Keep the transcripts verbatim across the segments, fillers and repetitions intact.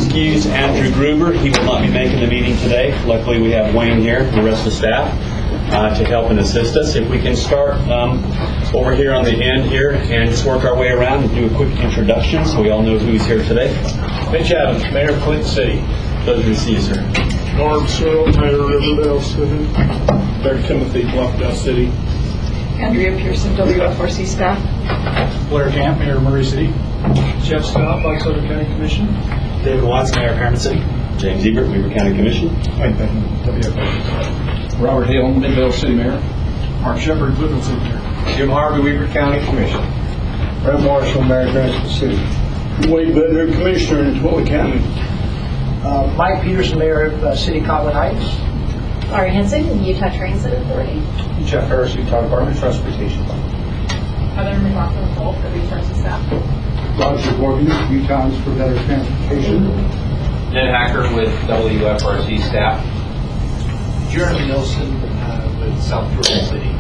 excuse Andrew Gruber. He will not be making the meeting today. Luckily, we have Wayne here, the rest of the staff, uh, to help and assist us. If we can start um, over here on the end here and just work our way around and do a quick introduction so we all know who's here today. Mitch Adams, Mayor of Clinton City. Pleasure to see you, sir. Norm Searle, Mayor of Riverdale City. Derek Timothy, Bluffdale City. Andrea Pearson, W F R C staff. Blair Camp, Mayor of Murray City. Jeff Scott, Box Elder County Commission. David Watts, Mayor of Paramount City. James Ebert, Weaver County Commission. Mike Beckman, W F R C. Robert Hale, Midvale City Mayor. Mark Shepard, Cleveland City Mayor. Jim Harvey, Weaver County Commission. Brett Marshall, Mayor of Grants City. Wade Bednar, Commissioner in Twilla County. Uh, Mike Peterson, Mayor of uh, City Cottonwood Heights. Laurie Henson, Utah Transit Authority. Jeff Harris, Utah Department of Transportation. Heather McLaughlin Holt, W F R C staff. Roger Morgan, Utahns for Better Transportation. Ned Hacker with W F R C staff. Jeremy Nelson uh, with South Florida City.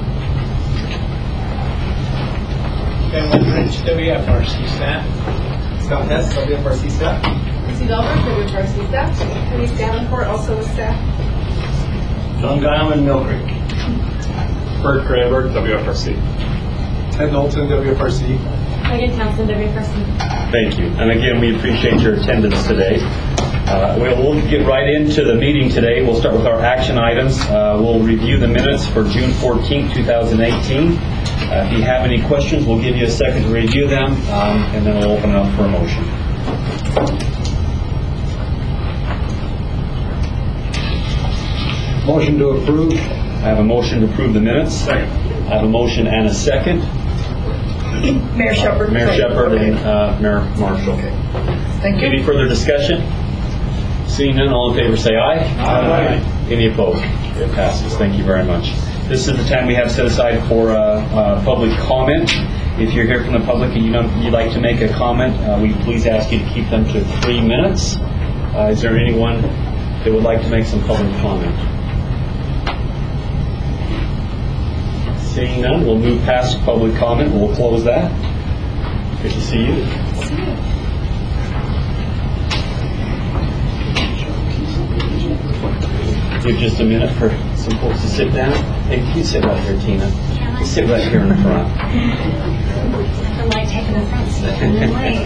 Ben Woodbridge, W F R C staff. Scott Hess, W F R C staff. Chrissy Delbert, W F R C staff. Denise Davenport, also with staff. John Guilman, Mill Creek. Bert Greenberg, W F R C. Ted Knowlton, W F R C. Megan Townsend, W F R C. Thank you. And again, we appreciate your attendance today. Uh, we'll, we'll get right into the meeting today. We'll start with our action items. Uh, we'll review the minutes for June fourteenth, twenty eighteen. Uh, if you have any questions, we'll give you a second to review them, um, and then we'll open it up for a motion. Motion to approve. I have a motion to approve the minutes. Second. I have a motion and a second. Mayor Shepard. Mayor Shepard and uh, Mayor Marshall. Thank you. Any further discussion? Seeing none, all in favor say aye. Aye. Any opposed? It passes. Thank you very much. This is the time we have set aside for uh, uh, public comment. If you're here from the public and you know, you'd like to make a comment, uh, we please ask you to keep them to three minutes. Uh, is there anyone that would like to make some public comment? Seeing none, we'll move past public comment. We'll close that. Good to see you. Give just a minute for some folks to sit down. Hey, you sit right here, Tina. You sit right here in the front. I like taking the front seat and then late.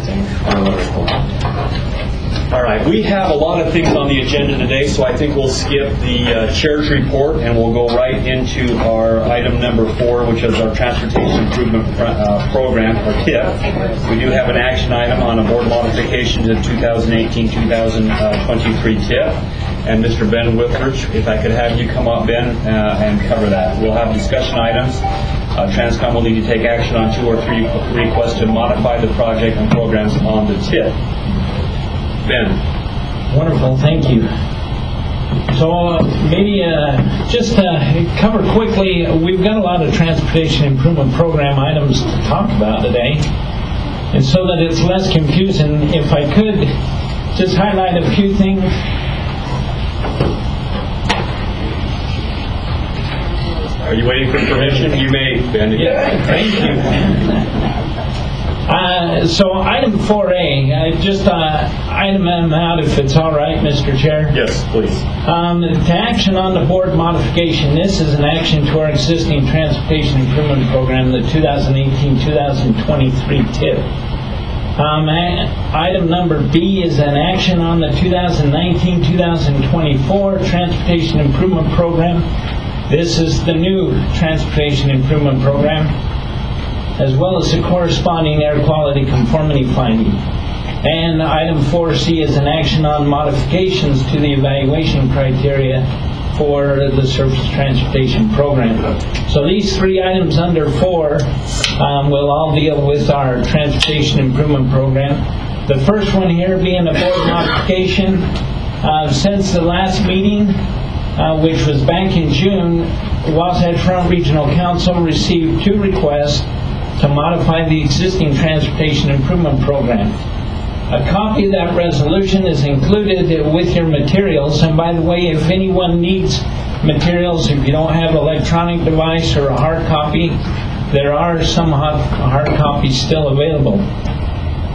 All right, we have a lot of things on the agenda today, so I think we'll skip the uh, chair's report and we'll go right into our item number four, which is our Transportation Improvement uh, Program, or T I P. We do have an action item on a board modification to twenty eighteen to twenty twenty-three T I P. And Mister Ben Whitford, if I could have you come up, Ben, uh, and cover that. We'll have discussion items. Uh, Transcom will need to take action on two or three requests to modify the project and programs on the T I P. Ben. Wonderful, thank you. So uh, maybe uh, just uh, cover quickly, we've got a lot of Transportation Improvement Program items to talk about today. And so that it's less confusing, if I could just highlight a few things. Are you waiting for permission? You may, Ben. Yeah, thank you. Uh, so item four A, uh, just uh, item them out if it's all right, Mister Chair. Yes, please. Um, to action on the board modification, this is an action to our existing Transportation Improvement Program, the twenty eighteen to twenty twenty-three T I P. Um, item number B is an action on the twenty nineteen to twenty twenty-four Transportation Improvement Program. This is the new Transportation Improvement Program, as well as the corresponding air quality conformity finding. And item four C is an action on modifications to the evaluation criteria for the Surface Transportation Program. So these three items under four um, will all deal with our Transportation Improvement Program. The first one here being a board modification. Uh, since the last meeting, uh, which was back in June, Wasatch Front Regional Council received two requests to modify the existing Transportation Improvement Program. A copy of that resolution is included with your materials, and by the way, if anyone needs materials, if you don't have an electronic device or a hard copy, there are some hard, hard copies still available.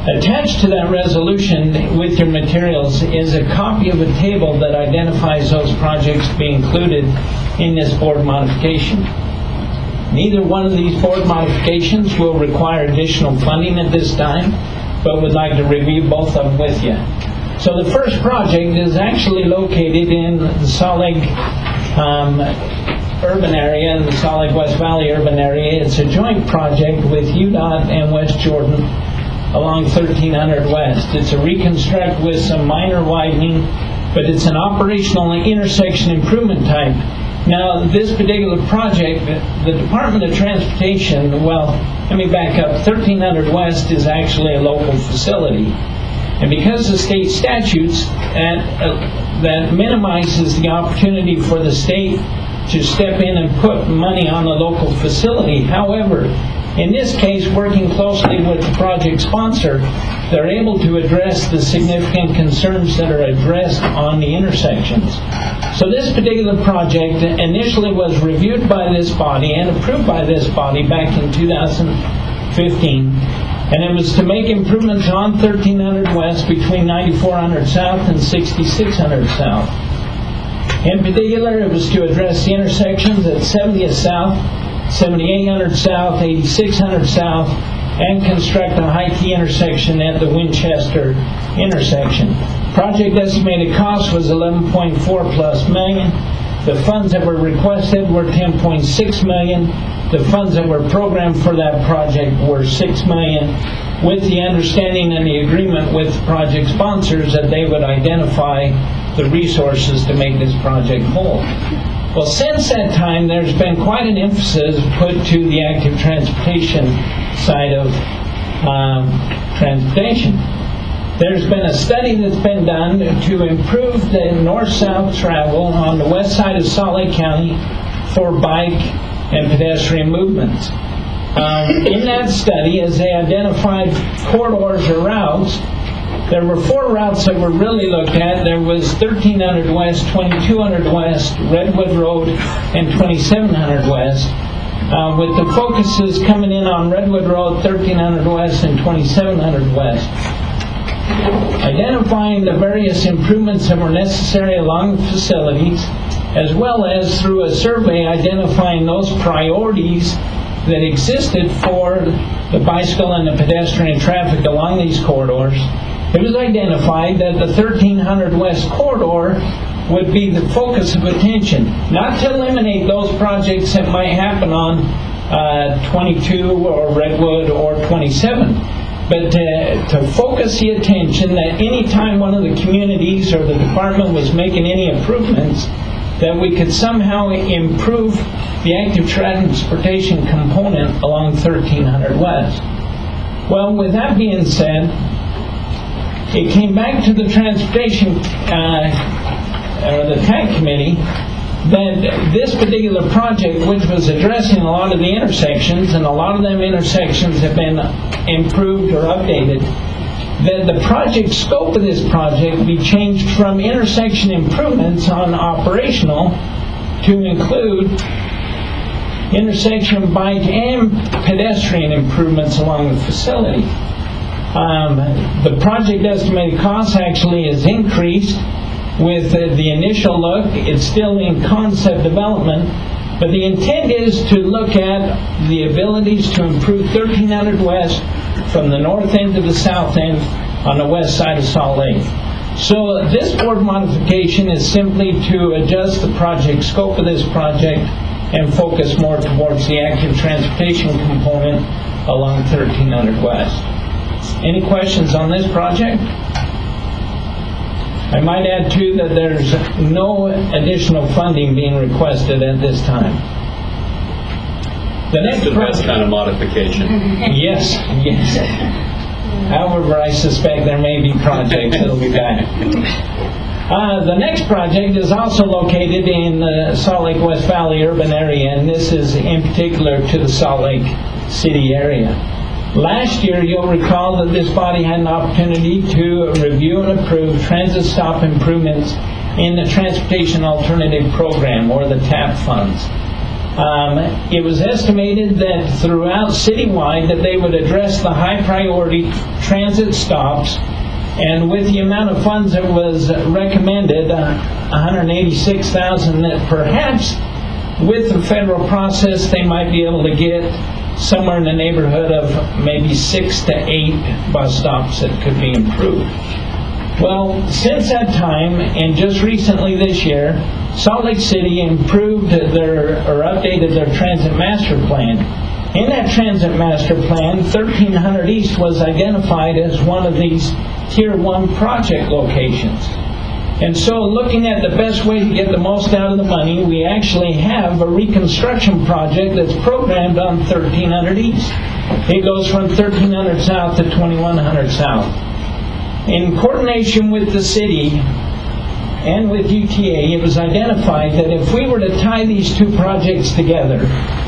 Attached to that resolution with your materials is a copy of a table that identifies those projects to be included in this board modification. Neither one of these board modifications will require additional funding at this time, but would like to review both of them with you. So the first project is actually located in the Salt Lake um, urban area, in the Salt Lake West Valley urban area. It's a joint project with U DOT and West Jordan along thirteen hundred West. It's a reconstruct with some minor widening, but it's an operational intersection improvement type. Now, this particular project, the Department of Transportation, well, let me back up. thirteen hundred West is actually a local facility. And because of state statutes, that, uh, that minimizes the opportunity for the state to step in and put money on the local facility. However, in this case, working closely with the project sponsor, they're able to address the significant concerns that are addressed on the intersections. So this particular project initially was reviewed by this body and approved by this body back in two thousand fifteen, and it was to make improvements on thirteen hundred West between ninety-four hundred South and sixty-six hundred South. In particular, it was to address the intersections at seventieth South, seventy-eight hundred South, eighty-six hundred South, and construct a high-T intersection at the Winchester intersection. Project estimated cost was eleven point four plus million. The funds that were requested were ten point six million. The funds that were programmed for that project were six million, with the understanding and the agreement with project sponsors that they would identify the resources to make this project whole. Well, since that time, there's been quite an emphasis put to the active transportation side of um, transportation. There's been a study that's been done to improve the north-south travel on the west side of Salt Lake County for bike and pedestrian movements. Um, in that study, as they identified corridors or routes, there were four routes that were really looked at. There was thirteen hundred West, twenty-two hundred West, Redwood Road, and twenty-seven hundred West, uh, with the focuses coming in on Redwood Road, thirteen hundred West, and twenty-seven hundred West. Identifying the various improvements that were necessary along the facilities, as well as through a survey identifying those priorities that existed for the bicycle and the pedestrian traffic along these corridors. It was identified that the thirteen hundred West corridor would be the focus of attention, not to eliminate those projects that might happen on uh, twenty-two or Redwood or twenty-seven, but to, to focus the attention that any time one of the communities or the department was making any improvements, that we could somehow improve the active transportation component along thirteen hundred West. Well, with that being said, it came back to the transportation, uh, or the T A C committee, that this particular project, which was addressing a lot of the intersections, and a lot of them intersections have been improved or updated, that the project scope of this project be changed from intersection improvements on operational to include intersection bike and pedestrian improvements along the facility. Um, the project estimated cost actually is increased with uh, the initial look. It's still in concept development, but the intent is to look at the abilities to improve thirteen hundred West from the north end to the south end on the west side of Salt Lake. So uh, this board modification is simply to adjust the project scope of this project and focus more towards the active transportation component along thirteen hundred West. Any questions on this project? I might add too that there's no additional funding being requested at this time. The next It's the best kind of modification. Yes, yes. However, I suspect there may be projects that'll be back. Uh, the next project is also located in the Salt Lake West Valley urban area, and this is in particular to the Salt Lake City area. Last year, you'll recall that this body had an opportunity to review and approve transit stop improvements in the Transportation Alternative Program, or the TAP funds. Um, it was estimated that throughout citywide that they would address the high priority transit stops, and with the amount of funds that was recommended, uh, one hundred eighty-six thousand, that perhaps with the federal process they might be able to get somewhere in the neighborhood of maybe six to eight bus stops that could be improved. Well, since that time, and just recently this year, Salt Lake City improved their, or updated their transit master plan. In that transit master plan, thirteen hundred East was identified as one of these Tier one project locations. And so, looking at the best way to get the most out of the money, we actually have a reconstruction project that's programmed on thirteen hundred East. It goes from thirteen hundred South to twenty-one hundred South. In coordination with the city and with U T A, it was identified that if we were to tie these two projects together,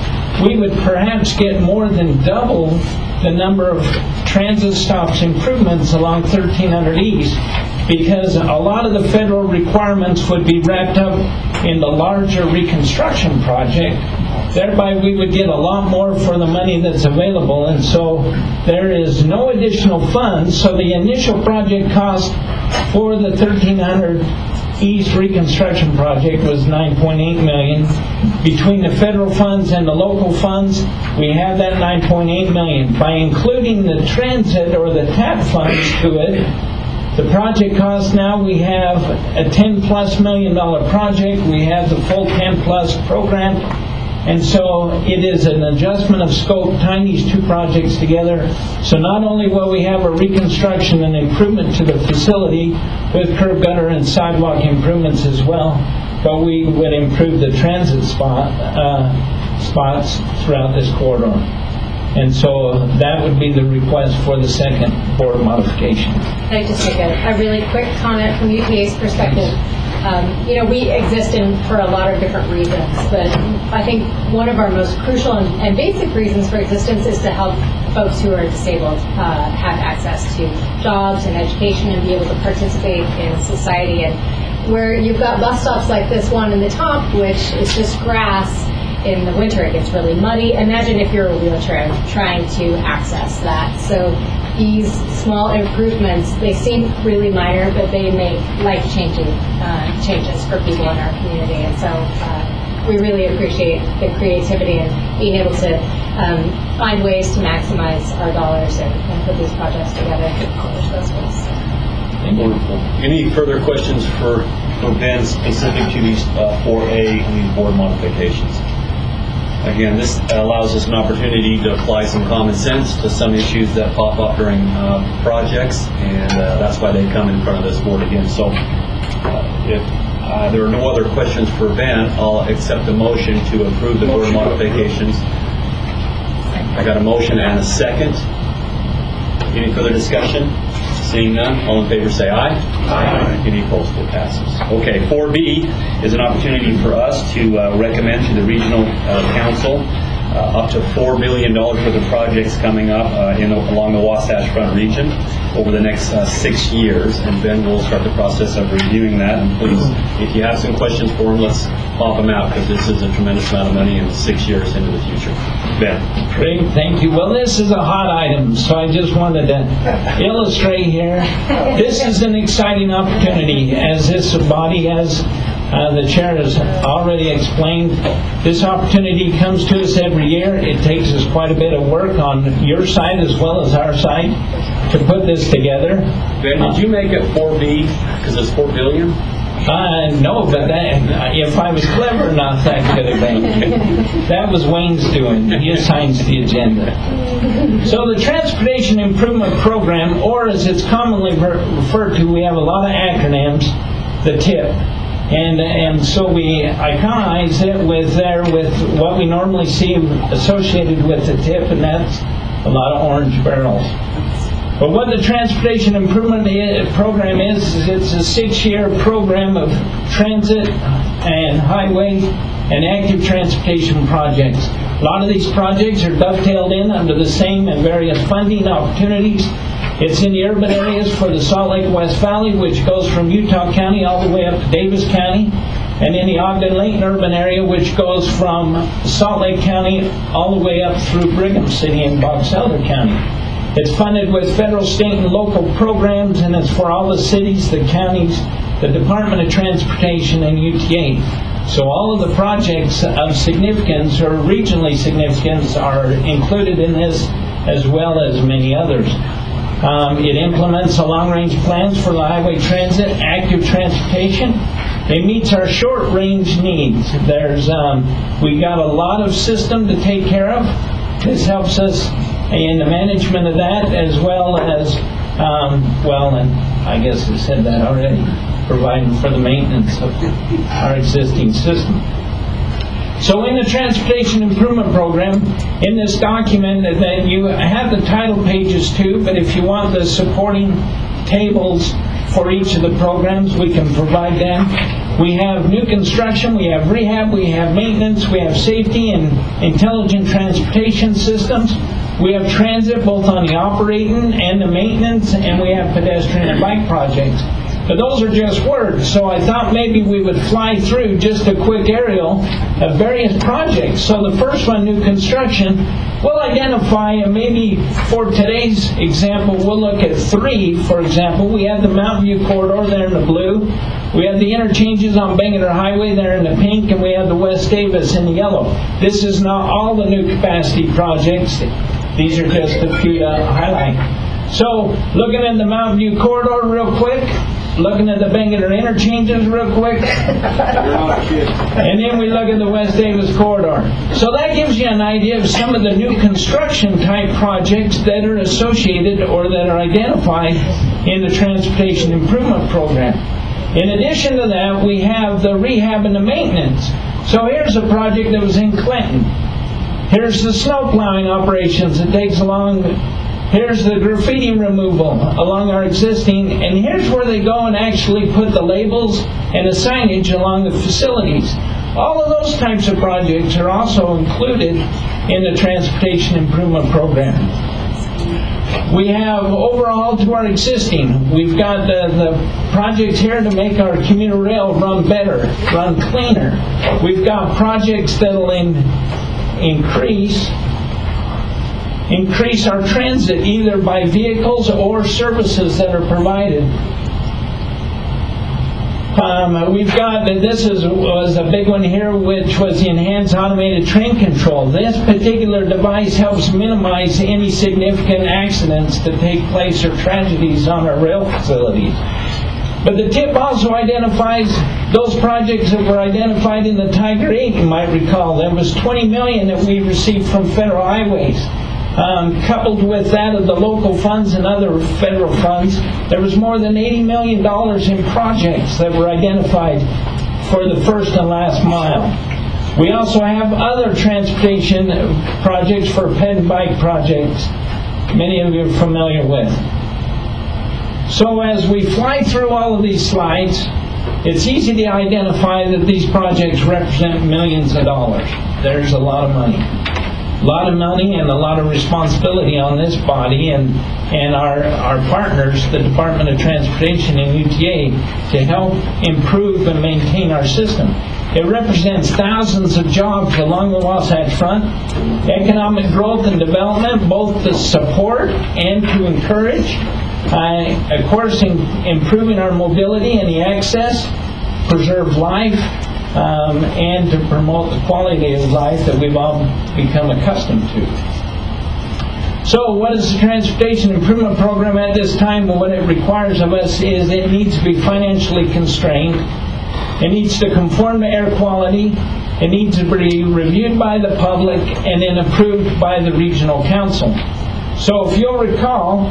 we would perhaps get more than double the number of transit stops improvements along thirteen hundred East, because a lot of the federal requirements would be wrapped up in the larger reconstruction project. Thereby, we would get a lot more for the money that's available, and so there is no additional funds. So the initial project cost for the thirteen hundred East reconstruction project was nine point eight million dollars. Between the federal funds and the local funds, we have that nine point eight million dollars. By including the transit or the T A P funds to it, the project cost now, we have a ten plus million dollar project. We have the full ten plus program. And so it is an adjustment of scope, tying these two projects together. So not only will we have a reconstruction and improvement to the facility with curb gutter and sidewalk improvements as well, but we would improve the transit spot uh, spots throughout this corridor. And so that would be the request for the second board modification. I'd like to take a, a really quick comment from U T A's perspective. Um, you know, we exist in for a lot of different reasons, but I think one of our most crucial and, and basic reasons for existence is to help folks who are disabled uh, have access to jobs and education and be able to participate in society. And where you've got bus stops like this one in the top, which is just grass, in the winter it gets really muddy. Imagine if you're a wheelchair trying to access that. So these small improvements, they seem really minor, but they make life-changing uh, changes for people in our community. And so uh, we really appreciate the creativity and being able to um, find ways to maximize our dollars and, and put these projects together to accomplish those goals. Wonderful. Any further questions for, for Ben specific to these uh, four A and these board modifications? Again, this allows us an opportunity to apply some common sense to some issues that pop up during uh, projects, and uh, that's why they come in front of this board again. So uh, if uh, there are no other questions for Ben, I'll accept a motion to approve the board modifications. I got a motion and a second. Any further discussion? Seeing none, all in favor say aye. Aye. Any opposed? It passes. Okay, four B is an opportunity for us to uh, recommend to the regional uh, council uh, up to four million dollars worth of projects coming up uh, in along the Wasatch Front region over the next uh, six years. And Ben will start the process of reviewing that. And please, if you have some questions for him, let's pop them out, because this is a tremendous amount of money in six years into the future. Ben. Great, thank you. Well, this is a hot item, so I just wanted to illustrate here. This is an exciting opportunity, as this body has, uh, the chair has already explained. This opportunity comes to us every year. It takes us quite a bit of work on your side as well as our side to put this together. Ben, did you make it four B because it's four billion? Uh, no, but that, if I was clever enough, that could have been. That was Wayne's doing. He assigns the agenda. So the Transportation Improvement Program, or as it's commonly ver- referred to, we have a lot of acronyms, the T I P. And and so we iconize it with there with what we normally see associated with the T I P, and that's a lot of orange barrels. But what the Transportation Improvement Program is, is it's a six-year program of transit and highway and active transportation projects. A lot of these projects are dovetailed in under the same and various funding opportunities. It's in the urban areas for the Salt Lake West Valley, which goes from Utah County all the way up to Davis County. and in the Ogden-Layton urban area, which goes from Salt Lake County all the way up through Brigham City and Box Elder County. It's funded with federal, state, and local programs, and it's for all the cities, the counties, the Department of Transportation, and U T A. So all of the projects of significance or regionally significance are included in this, as well as many others. Um, it implements a long-range plans for the highway transit, active transportation. It meets our short-range needs. There's, um, we got a lot of system to take care of. This helps us in the management of that, as well as, um, well, and I guess I said that already, providing for the maintenance of our existing system. So in the Transportation Improvement Program, in this document that you have the title pages too, but if you want the supporting tables for each of the programs, we can provide them. We have new construction, we have rehab, we have maintenance, we have safety and intelligent transportation systems. We have transit both on the operating and the maintenance, and we have pedestrian and bike projects. But those are just words, so I thought maybe we would fly through just a quick aerial of various projects. So the first one, new construction, we'll identify, and maybe for today's example, we'll look at three. For example, we have the Mountain View Corridor there in the blue. We have the interchanges on Bangerter Highway there in the pink, and we have the West Davis in the yellow. This is not all the new capacity projects. These are just a few to highlight. So, looking at the Mountain View Corridor real quick, looking at the Bangerter interchanges real quick, and then we look at the West Davis Corridor. So that gives you an idea of some of the new construction type projects that are associated or that are identified in the Transportation Improvement Program. In addition to that, we have the rehab and the maintenance. So here's a project that was in Clinton. Here's the snow plowing operations that takes along. Here's the graffiti removal along our existing, and here's where they go and actually put the labels and the signage along the facilities. All of those types of projects are also included in the Transportation Improvement Program. We have overall to our existing, we've got the, the projects here to make our commuter rail run better, run cleaner. We've got projects that'll in, increase increase our transit either by vehicles or services that are provided. Um, we've got, this is, was a big one here, which was the Enhanced Automated Train Control. This particular device helps minimize any significant accidents that take place or tragedies on our rail facilities. But the tip also identifies those projects that were identified in the Tiger eight, you might recall. There was twenty million dollars that we received from federal highways. Um, coupled with that of the local funds and other federal funds, there was more than eighty million dollars in projects that were identified for the first and last mile. We also have other transportation projects for ped and bike projects, many of you are familiar with. So as we fly through all of these slides, it's easy to identify that these projects represent millions of dollars. There's a lot of money. A lot of money and a lot of responsibility on this body and, and our, our partners, the Department of Transportation and U T A, to help improve and maintain our system. It represents thousands of jobs along the Wasatch Front, economic growth and development, both to support and to encourage. Uh, of course, in, improving our mobility and the access, preserve life, Um, and to promote the quality of life that we've all become accustomed to. So what is the Transportation Improvement Program at this time? Well, what it requires of us is it needs to be financially constrained. It needs to conform to air quality. It needs to be reviewed by the public and then approved by the Regional Council. So if you'll recall,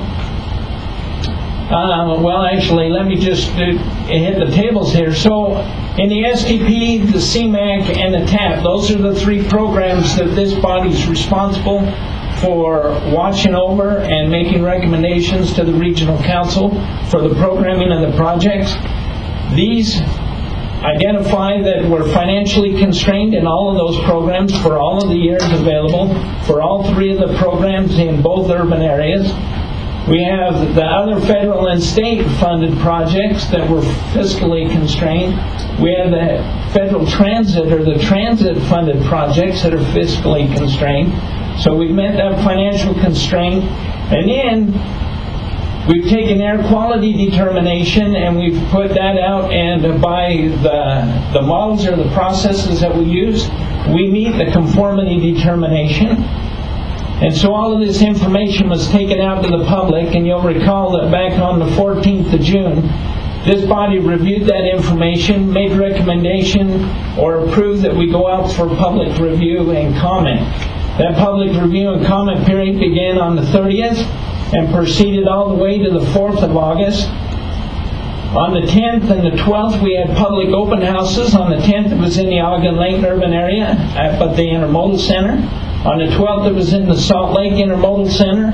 Uh, well, actually, let me just do, hit the tables here. So, in the S T P, the C MAC, and the T A P, those are the three programs that this body is responsible for watching over and making recommendations to the Regional Council for the programming of the projects. These identify that we're financially constrained in all of those programs for all of the years available, for all three of the programs in both urban areas. We have the other federal and state-funded projects that were fiscally constrained. We have the federal transit or the transit-funded projects that are fiscally constrained. So we've met that financial constraint. And then we've taken air quality determination and we've put that out, and by the, the models or the processes that we use, we meet the conformity determination. And so all of this information was taken out to the public, and you'll recall that back on the fourteenth of June, this body reviewed that information, made a recommendation, or approved that we go out for public review and comment. That public review and comment period began on the thirtieth and proceeded all the way to the fourth of August. On the tenth and the twelfth, we had public open houses. On the tenth, it was in the Ogden Lake urban area at the Intermodal Center. On the twelfth, it was in the Salt Lake Intermodal Center.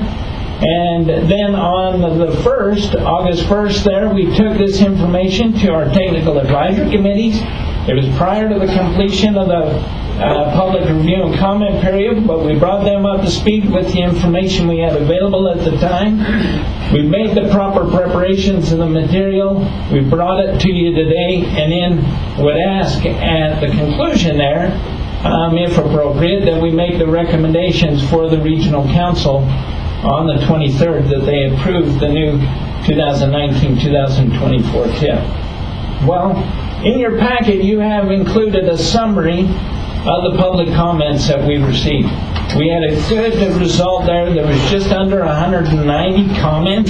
And then on the first, August first there, we took this information to our technical advisory committees. It was prior to the completion of the uh, public review and comment period, but we brought them up to speed with the information we had available at the time. We made the proper preparations of the material. We brought it to you today, and then would ask at the conclusion there, um, if appropriate, that we make the recommendations for the regional council on the twenty-third that they approve the new twenty nineteen twenty twenty-four T I P. Well, in your packet you have included a summary of the public comments that we received. We had a good result there. There was just under one hundred ninety comments.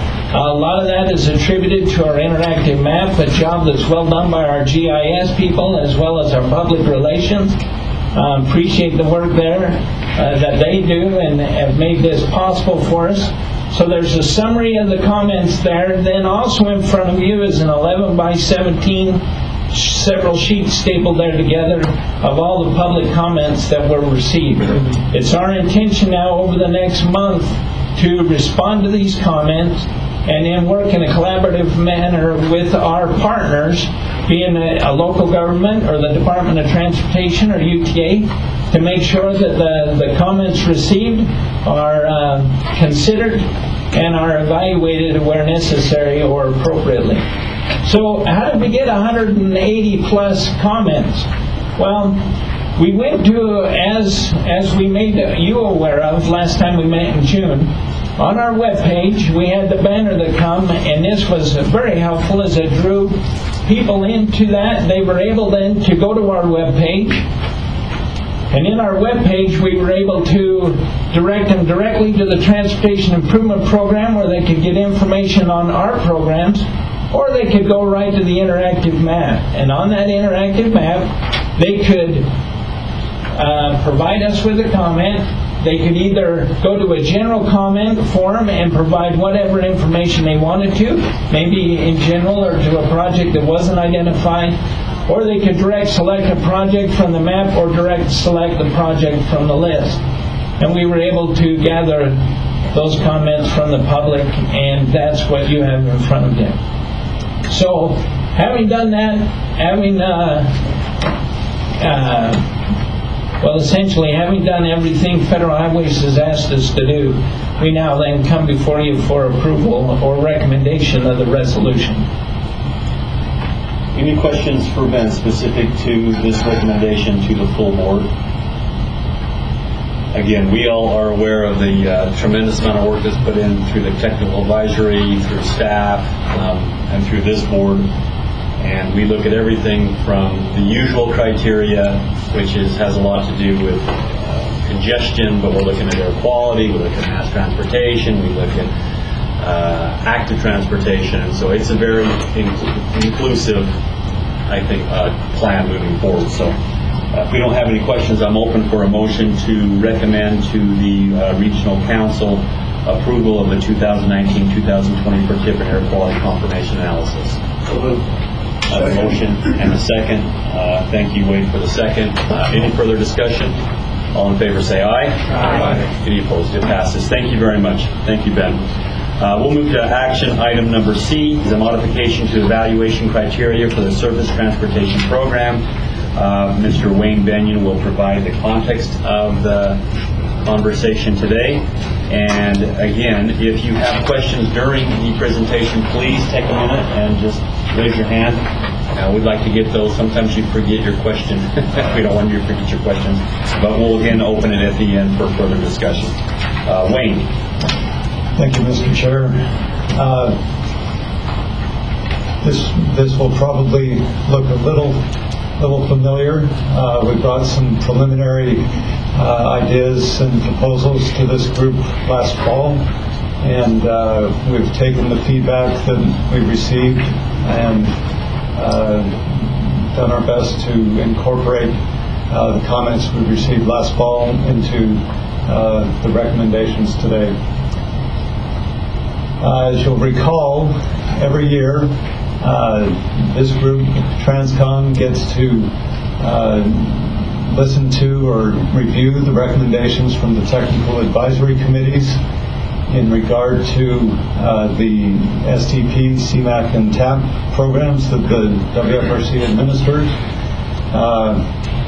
A lot of that is attributed to our interactive map, a job that's well done by our G I S people as well as our public relations. Um, appreciate the work there uh, that they do and have made this possible for us. So there's a summary of the comments there. Then also in front of you is an eleven by seventeen, several sheets stapled there together of all the public comments that were received. It's our intention now over the next month to respond to these comments and then work in a collaborative manner with our partners, being a, a local government or the Department of Transportation or U T A, to make sure that the, the comments received are uh, considered and are evaluated where necessary or appropriately. So how did we get one hundred eighty plus comments? Well, we went to, as, as we made you aware of last time we met in June, on our webpage, we had the banner that come, and this was very helpful as it drew people into that. They were able then to go to our webpage, and in our webpage we were able to direct them directly to the Transportation Improvement Program, where they could get information on our programs, or they could go right to the interactive map. And on that interactive map, they could uh, provide us with a comment. They could either go to a general comment form and provide whatever information they wanted to, maybe in general or to a project that wasn't identified, or they could direct select a project from the map or direct select the project from the list. And we were able to gather those comments from the public, and that's what you have in front of you. So, having done that, having uh, uh, Well, essentially, having done everything Federal Highways has asked us to do, we now then come before you for approval or recommendation of the resolution. Any questions for Ben specific to this recommendation to the full board? Again, we all are aware of the uh, tremendous amount of work that's put in through the technical advisory, through staff, um, and through this board. And we look at everything from the usual criteria, which is has a lot to do with uh, congestion, but we're looking at air quality, we look at mass transportation, we look at uh, active transportation, and so it's a very inc- inclusive, I think, uh, plan moving forward. So uh, if we don't have any questions, I'm open for a motion to recommend to the uh, Regional Council approval of the twenty nineteen twenty twenty for T I P and air quality confirmation analysis. Uh, a motion and a second. Uh, thank you, Wade, for the second. Uh, any further discussion? All in favor say aye. Aye. Any opposed? It passes. Thank you very much. Thank you, Ben. Uh, we'll move to action item number C, the modification to evaluation criteria for the Surface Transportation Program. Uh, Mister Wayne Benyon will provide the context of the conversation today. And again, if you have questions during the presentation, please take a minute and just raise your hand. Uh, we'd like to get those. Sometimes you forget your question. We don't want you to forget your questions. But we'll again open it at the end for further discussion. Uh, Wayne. Thank you, Mister Chair. Uh, this this will probably look a little little familiar. Uh, we brought some preliminary uh, ideas and proposals to this group last fall, and uh, we've taken the feedback that we received and uh, done our best to incorporate uh, the comments we received last fall into uh, the recommendations today. Uh, as you'll recall, every year uh, this group, Transcom, gets to uh, listen to or review the recommendations from the technical advisory committees in regard to uh, the S T P, C MAC, and TAP programs that the W F R C administers. Uh,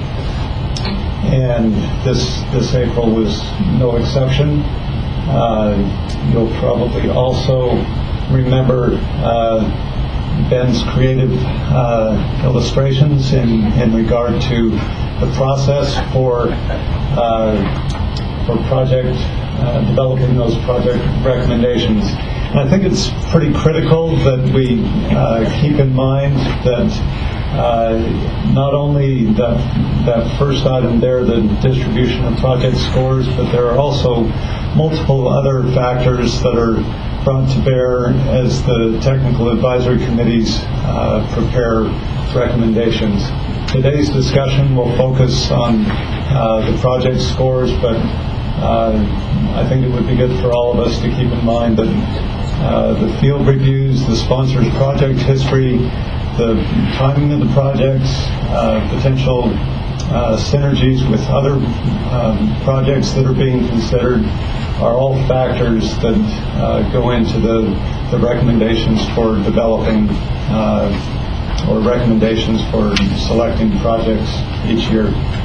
and this, this April was no exception. Uh, you'll probably also remember uh, Ben's creative uh, illustrations in, in regard to the process for uh, for project uh, developing those project recommendations. And I think it's pretty critical that we uh, keep in mind that uh, not only that that first item there, the distribution of project scores, but there are also multiple other factors that are brought to bear as the technical advisory committees uh, prepare recommendations. Today's discussion will focus on uh, the project scores, but uh, I think it would be good for all of us to keep in mind that uh, the field reviews, the sponsor's project history, the timing of the projects, uh, potential uh, synergies with other um, projects that are being considered are all factors that uh, go into the, the recommendations for developing uh, or recommendations for selecting projects each year.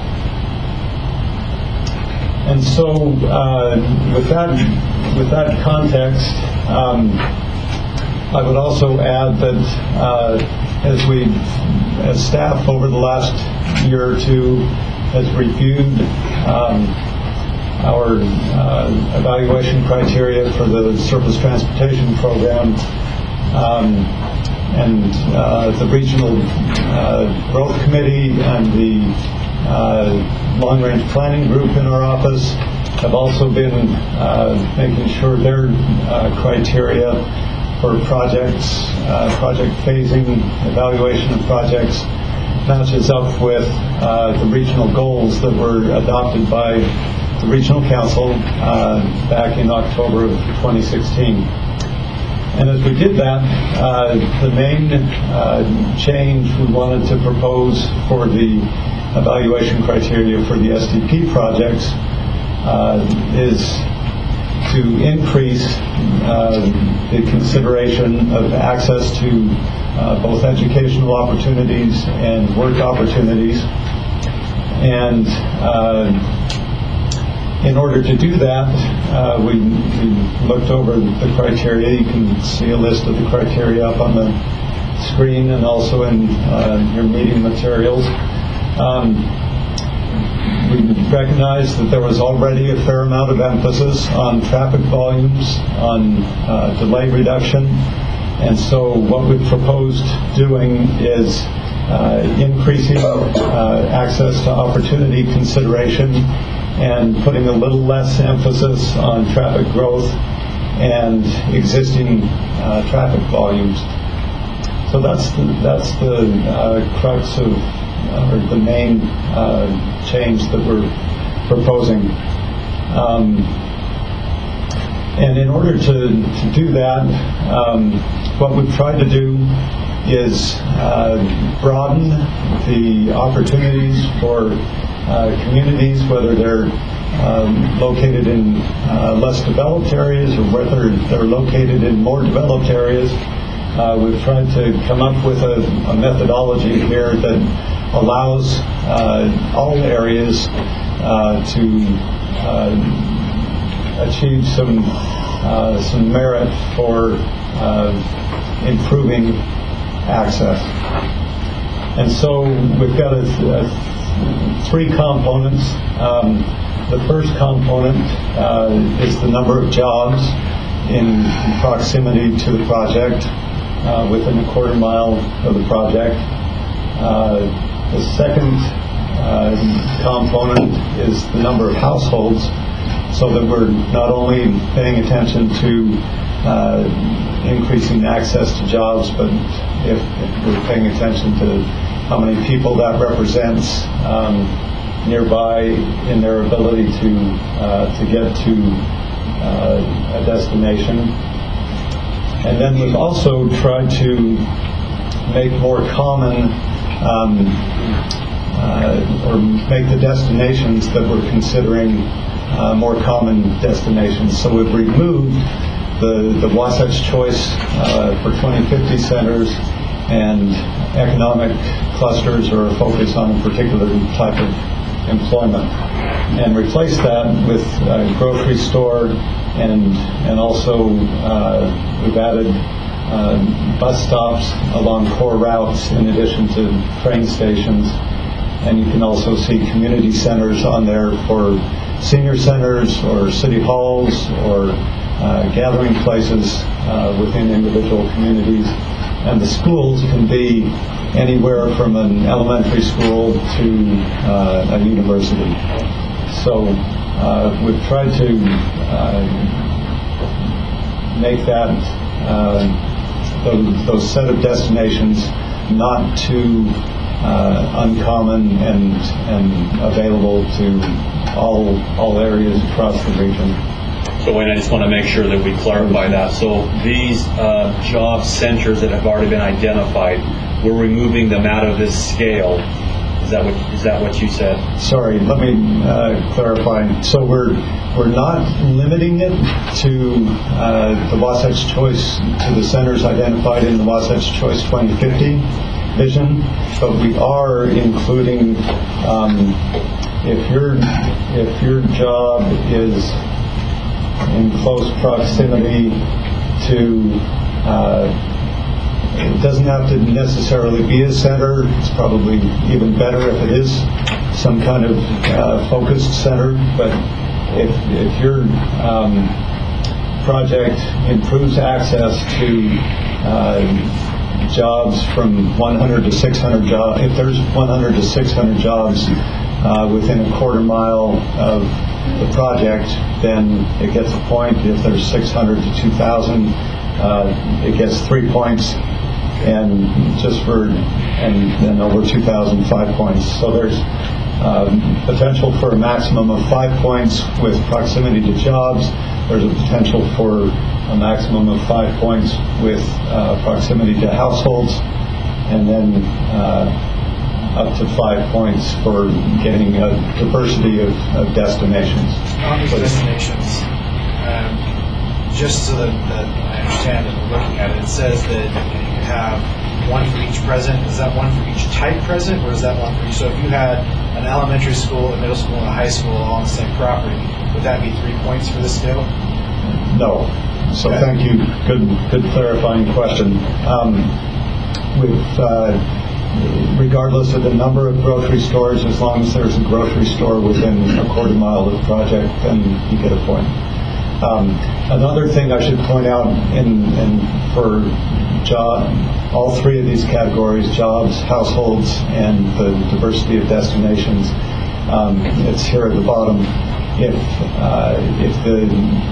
And so uh, with that with that context, um, I would also add that uh, as we, as staff over the last year or two, has reviewed um, our uh, evaluation criteria for the surface transportation program, um, and uh, the regional uh, growth committee and the uh, long-range planning group in our office have also been uh, making sure their uh, criteria for projects, uh, project phasing, evaluation of projects, matches up with uh, the regional goals that were adopted by the Regional Council uh, back in October of twenty sixteen. And as we did that, uh, the main uh, change we wanted to propose for the evaluation criteria for the S T P projects uh, is to increase uh, the consideration of access to uh, both educational opportunities and work opportunities. And uh, in order to do that, uh, we, we looked over the criteria. You can see a list of the criteria up on the screen and also in uh, your meeting materials. Um, we recognized that there was already a fair amount of emphasis on traffic volumes, on uh, delay reduction, and so what we've proposed doing is uh, increasing uh, access to opportunity consideration and putting a little less emphasis on traffic growth and existing uh, traffic volumes. So that's the, that's the uh, crux of or the main uh, change that we're proposing. Um, and in order to, to do that, um, what we've tried to do is uh, broaden the opportunities for uh, communities, whether they're um, located in uh, less developed areas or whether they're located in more developed areas, uh, we've tried to come up with a, a methodology here that allows uh, all areas uh, to uh, achieve some uh, some merit for uh, improving access. And so we've got a, a three components. Um, the first component uh, is the number of jobs in proximity to the project, uh, within a quarter mile of the project. Uh, the second uh, component is the number of households, so that we're not only paying attention to uh, increasing access to jobs, but if, if we're paying attention to how many people that represents um, nearby in their ability to uh, to get to uh, a destination. And then we've also tried to make more common um, uh, or make the destinations that we're considering uh, more common destinations. So we've removed the, the Wasatch Choice uh, for twenty fifty centers and economic clusters or a focus on a particular type of employment, and replace that with a grocery store, and and also uh, we've added uh, bus stops along core routes in addition to train stations, and you can also see community centers on there for senior centers or city halls or uh, gathering places uh, within individual communities. And the schools can be anywhere from an elementary school to uh, a university. So uh, we've tried to uh, make that uh, those, those set of destinations not too uh, uncommon and and available to all all areas across the region. So Wayne, I just want to make sure that we clarify that. So these uh, job centers that have already been identified, we're removing them out of this scale. Is that what is that what you said? Sorry, let me uh, clarify. So we're we're not limiting it to uh, the Wasatch Choice, to the centers identified in the Wasatch Choice twenty fifty vision, but we are including um, if your if your job is in close proximity to, uh, it doesn't have to necessarily be a center. It's probably even better if it is some kind of uh, focused center. But if, if your um, project improves access to uh, jobs from one hundred to six hundred jobs, if there's one hundred to six hundred jobs uh, within a quarter mile of the project, then it gets a point. If there's six hundred to two thousand, uh, it gets three points, and just for and then over two thousand, five points. So there's um, potential for a maximum of five points with proximity to jobs. There's a potential for a maximum of five points with uh, proximity to households, and then uh, up to five points for getting a diversity of, of destinations. On these destinations, um, just so that, that I understand and we're looking at it, it says that you have one for each present. Is that one for each type present, or is that one for each? So if you had an elementary school, a middle school, and a high school all on the same property, would that be three points for this scale? No. So Okay. thank you. Good, good clarifying question. Um, with uh, regardless of the number of grocery stores, as long as there's a grocery store within a quarter mile of the project, then you get a point. Um, another thing I should point out, in, in for job, all three of these categories, jobs, households, and the diversity of destinations, um, it's here at the bottom. If uh, if the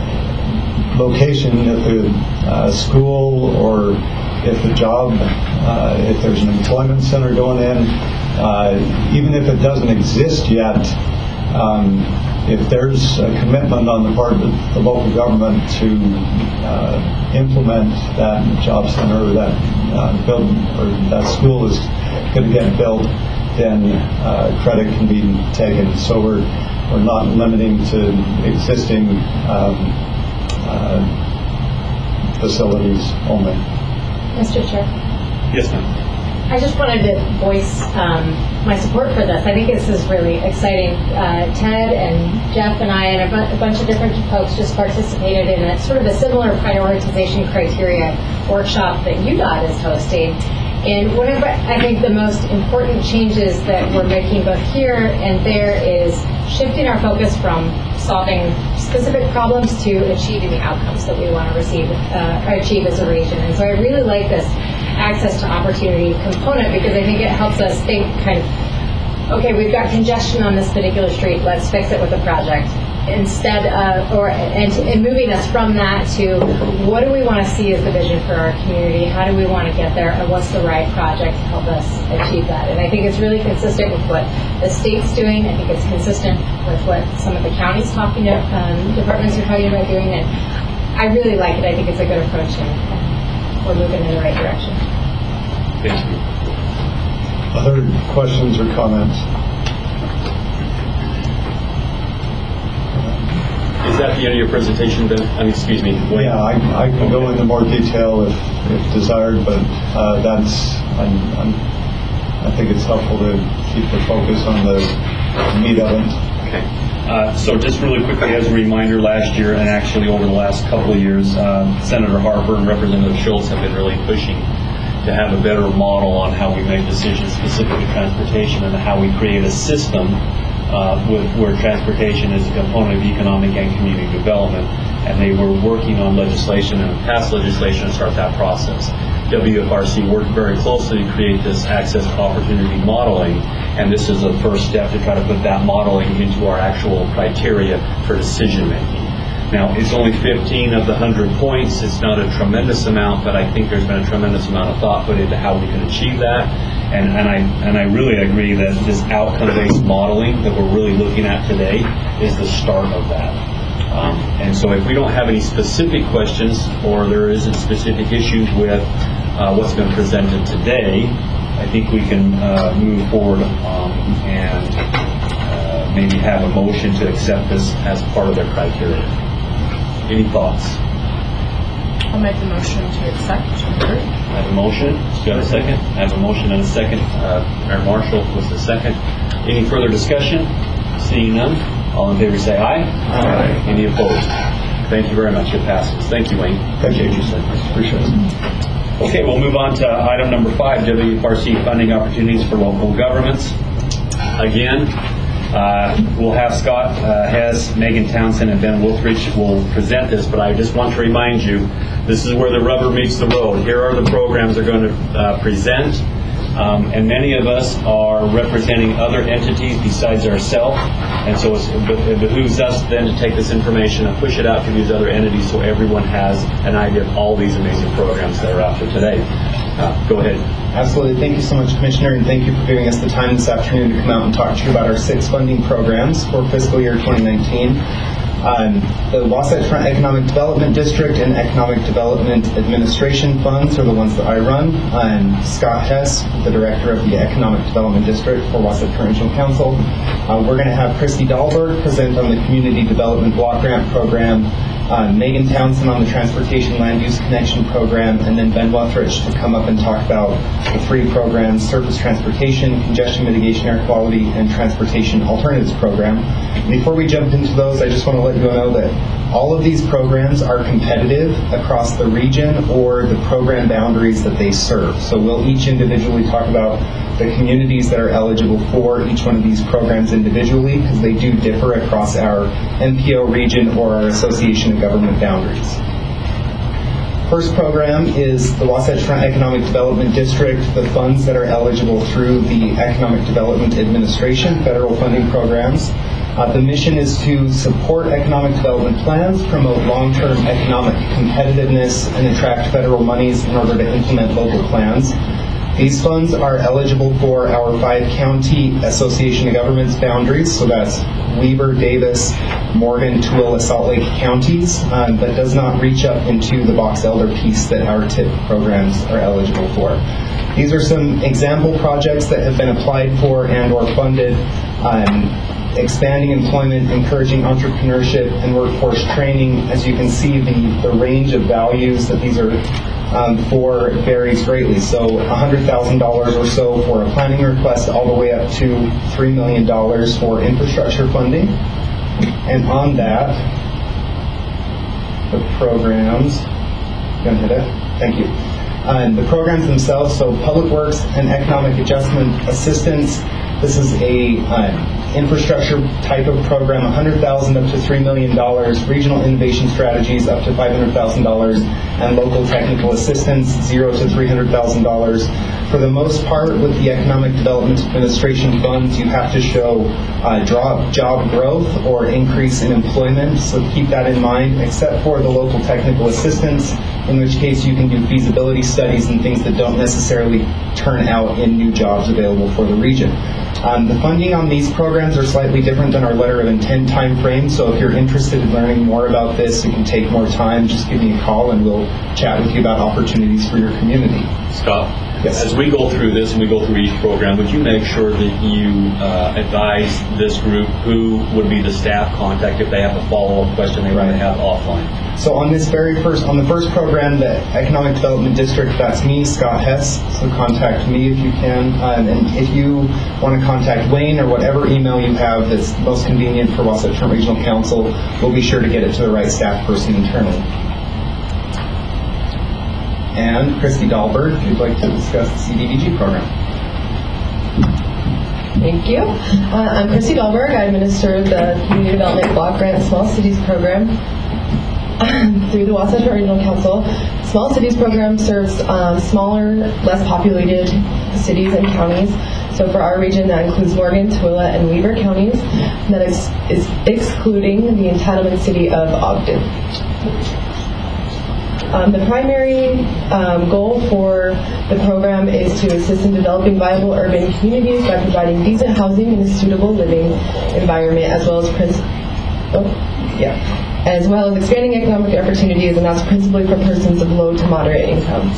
location at the uh, school, or if the job, uh, if there's an employment center going in, uh, even if it doesn't exist yet, um, if there's a commitment on the part of the local government to uh, implement that job center, or that uh, build, or that school is going to get built, then uh, credit can be taken. So we're we're not limiting to existing um, uh, facilities only. Mister Chair. Yes, ma'am. I just wanted to voice um, my support for this. I think this is really exciting. Uh, Ted and Jeff and I and a, bu- a bunch of different folks just participated in a sort of a similar prioritization criteria workshop that U D O T is hosting. And one of, I think, the most important changes that we're making both here and there is shifting our focus from solving specific problems to achieving the outcomes that we want to receive, uh, or achieve as a region. And so I really like this access to opportunity component because I think it helps us think kind of, okay, we've got congestion on this particular street, let's fix it with a project. Instead of, or, and, and moving us from that to what do we want to see as the vision for our community, how do we want to get there, and what's the right project to help us achieve that. And I think it's really consistent with what the state's doing. I think it's consistent with what some of the counties talking to, um, departments are talking about doing, and I really like it. I think it's a good approach, and, and we're moving in the right direction. Thank you. Other questions or comments? Is that the end of your presentation, Ben? I mean, excuse me. Wayne? Yeah, I, I can go into more detail if, if desired, but uh, that's, I'm, I'm, I think it's helpful to keep the focus on the meat of it. Okay. Uh, so just really quickly, as a reminder, last year and actually over the last couple of years, uh, Senator Harper and Representative Schultz have been really pushing to have a better model on how we make decisions specific to transportation and how we create a system Uh, with, where transportation is a component of economic and community development, and they were working on legislation and passed legislation to start that process. W F R C worked very closely to create this access to opportunity modeling, and this is a first step to try to put that modeling into our actual criteria for decision making. Now, it's only fifteen of the one hundred points. It's not a tremendous amount, but I think there's been a tremendous amount of thought put into how we can achieve that. And, and I and I really agree that this outcome-based modeling that we're really looking at today is the start of that. Um, and so if we don't have any specific questions or there isn't specific issues with uh, what's been presented today, I think we can uh, move forward um, and uh, maybe have a motion to accept this as part of their criteria. Any thoughts? I'll make the motion to accept. I have a motion. Do you have a second? I have a motion and a second. Uh, Mayor Marshall was the second. Any further discussion? Seeing none, all in favor say aye. Aye. Any opposed? Thank you very much. It passes. Thank you, Wayne. Thank you. Appreciate it. Okay, we'll move on to item number five, W F R C funding opportunities for local governments. Again, Uh, we'll have Scott uh, Hess, Megan Townsend, and Ben Wolfrich will present this, but I just want to remind you, this is where the rubber meets the road. Here are the programs they're going to uh, present, um, and many of us are representing other entities besides ourselves, and so it's, it behooves us then to take this information and push it out to these other entities so everyone has an idea of all these amazing programs that are out there today. Uh, go ahead. Absolutely. Thank you so much, Commissioner, and thank you for giving us the time this afternoon to come out and talk to you about our six funding programs for fiscal year twenty nineteen. Um, the Wasatch Front Economic Development District and Economic Development Administration funds are the ones that I run. I'm Scott Hess, the Director of the Economic Development District for Wasatch Front Regional Council. Uh, we're going to have Christy Dahlberg present on the Community Development Block Grant Program, Uh, Megan Townsend on the Transportation Land Use Connection Program, and then Ben Wethrich to come up and talk about the three programs, Surface Transportation, Congestion Mitigation, Air Quality, and Transportation Alternatives Program. Before we jump into those, I just want to let you know that all of these programs are competitive across the region or the program boundaries that they serve. So we'll each individually talk about the communities that are eligible for each one of these programs individually, because they do differ across our M P O region or our Association of Government boundaries. First program is the Wasatch Front Economic Development District, the funds that are eligible through the Economic Development Administration, federal funding programs. Uh, the mission is to support economic development plans, promote long-term economic competitiveness, and attract federal monies in order to implement local plans. These funds are eligible for our five county Association of Governments boundaries, so that's Weber, Davis, Morgan, Tooele, Salt Lake counties, um, but does not reach up into the Box Elder piece that our T I P programs are eligible for. These are some example projects that have been applied for and or funded. Um, expanding employment, encouraging entrepreneurship, and workforce training. As you can see, the, the range of values that these are um, for varies greatly. So one hundred thousand dollars or so for a planning request, all the way up to three million dollars for infrastructure funding. And on that, the programs, gonna hit it, thank you. Um, the programs themselves, so Public Works and Economic Adjustment Assistance. This is a uh, infrastructure type of program, one hundred thousand dollars up to three million dollars, regional innovation strategies up to five hundred thousand dollars, and local technical assistance, zero to three hundred thousand dollars. For the most part, with the Economic Development Administration funds, you have to show uh, job, job growth or increase in employment, so keep that in mind, except for the local technical assistance, in which case you can do feasibility studies and things that don't necessarily turn out in new jobs available for the region. Um, the funding on these programs are slightly different than our letter of intent time frame, so if you're interested in learning more about this, you can take more time, just give me a call and we'll chat with you about opportunities for your community. Scott? Yes. As we go through this and we go through each program, would you make sure that you uh, advise this group who would be the staff contact if they have a follow-up question they want to have offline? So on this very first, on the first program, the Economic Development District, that's me, Scott Hess, so contact me if you can. Um, and if you want to contact Wayne or whatever email you have that's most convenient for Wasatch Front Regional Council, we'll be sure to get it to the right staff person internally. And Christy Dahlberg, if you'd like to discuss the C D B G program. Thank you. Uh, I'm Christy Dahlberg. I administer the Community Development Block Grant Small Cities Program through the Wasatch Front Regional Council. Small Cities Program serves um, smaller, less populated cities and counties. So for our region, that includes Morgan, Tooele, and Weber counties. And that is, is excluding the entitlement city of Ogden. Um, the primary um, goal for the program is to assist in developing viable urban communities by providing decent housing and a suitable living environment, as well as prin- oh, yeah, as well as expanding economic opportunities, and that's principally for persons of low to moderate incomes.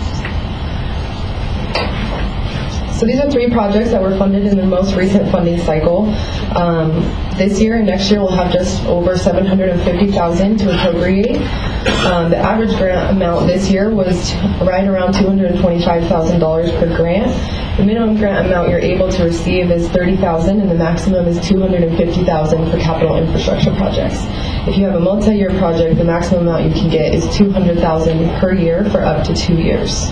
So these are three projects that were funded in the most recent funding cycle. Um, this year and next year we'll have just over seven hundred fifty thousand dollars to appropriate. Um, the average grant amount this year was right around two hundred twenty-five thousand dollars per grant. The minimum grant amount you're able to receive is thirty thousand dollars, and the maximum is two hundred fifty thousand dollars for capital infrastructure projects. If you have a multi-year project, the maximum amount you can get is two hundred thousand dollars per year for up to two years.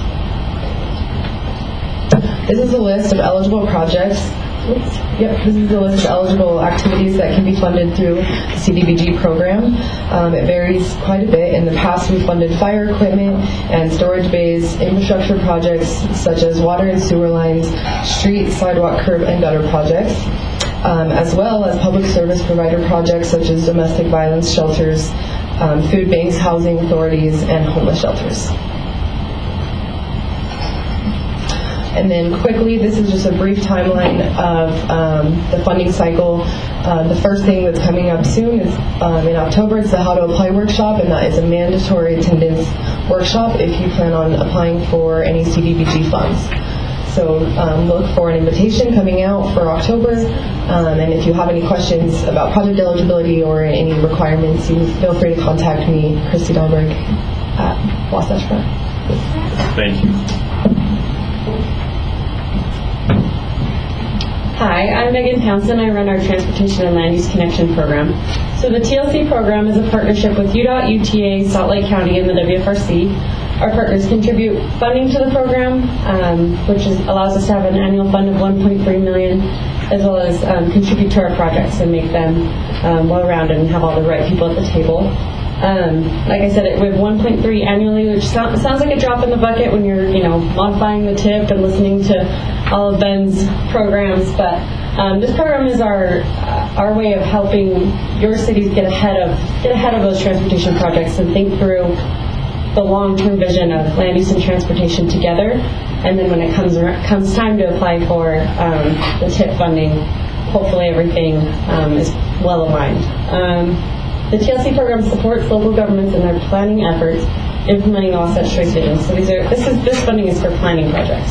This is a list of eligible projects. Oops. Yep, this is a list of eligible activities that can be funded through the C D B G program. Um, it varies quite a bit. In the past, we funded fire equipment and storage bays, infrastructure projects such as water and sewer lines, street, sidewalk, curb, and gutter projects, um, as well as public service provider projects such as domestic violence shelters, um, food banks, housing authorities, and homeless shelters. And then quickly, this is just a brief timeline of um, the funding cycle. Uh, the first thing that's coming up soon is um, in October, it's the How to Apply workshop, and that is a mandatory attendance workshop if you plan on applying for any C D B G funds. So um, look for an invitation coming out for October, um, and if you have any questions about project eligibility or any requirements, you feel free to contact me, Christy Dahlberg, at Wasatch Front. Thank you. Hi, I'm Megan Townsend. I run our Transportation and Land Use Connection program. So the T L C program is a partnership with U DOT, U T A, Salt Lake County, and the W F R C. Our partners contribute funding to the program, um, which is, allows us to have an annual fund of one point three million dollars, as well as um, contribute to our projects and make them um, well-rounded and have all the right people at the table. Um, like I said, it, we have one point three annually, which sound, sounds like a drop in the bucket when you're, you know, modifying the tip and listening to all of Ben's programs. But um, this program is our uh, our way of helping your cities get ahead of get ahead of those transportation projects and think through the long-term vision of land use and transportation together. And then when it comes comes time to apply for um, the tip funding, hopefully everything um, is well aligned. Um, The T L C program supports local governments in their planning efforts, implementing the Wasatch Choice Vision. So these are this is this funding is for planning projects.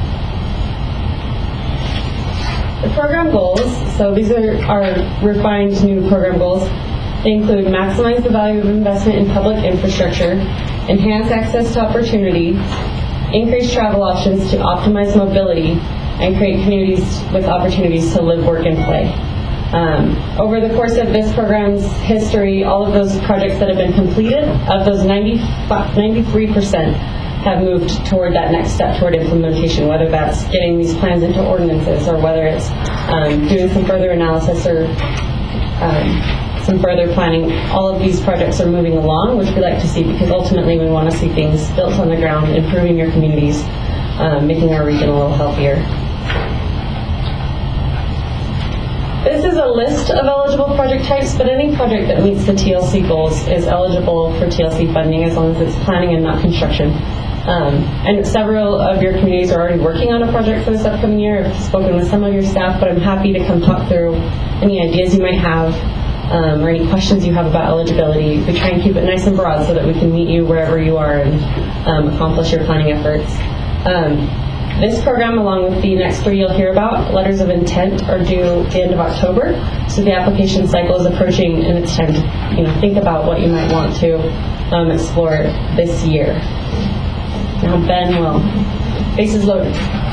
The program goals. So these are our refined new program goals. They include maximize the value of investment in public infrastructure, enhance access to opportunity, increase travel options to optimize mobility, and create communities with opportunities to live, work, and play. Um, over the course of this program's history, all of those projects that have been completed, of those ninety-three percent have moved toward that next step toward implementation, whether that's getting these plans into ordinances or whether it's um, doing some further analysis or um, some further planning. All of these projects are moving along, which we like to see because ultimately we want to see things built on the ground, improving your communities, um, making our region a little healthier. This is a list of eligible project types, but any project that meets the T L C goals is eligible for T L C funding as long as it's planning and not construction. Um, and several of your communities are already working on a project for this upcoming year. I've spoken with some of your staff, but I'm happy to come talk through any ideas you might have um, or any questions you have about eligibility. We try and keep it nice and broad so that we can meet you wherever you are and um, accomplish your planning efforts. Um, This program, along with the next three you'll hear about, letters of intent, are due at the end of October. So the application cycle is approaching, and it's time to, you know, think about what you might want to um, explore this year. Now Ben will. Bases loaded.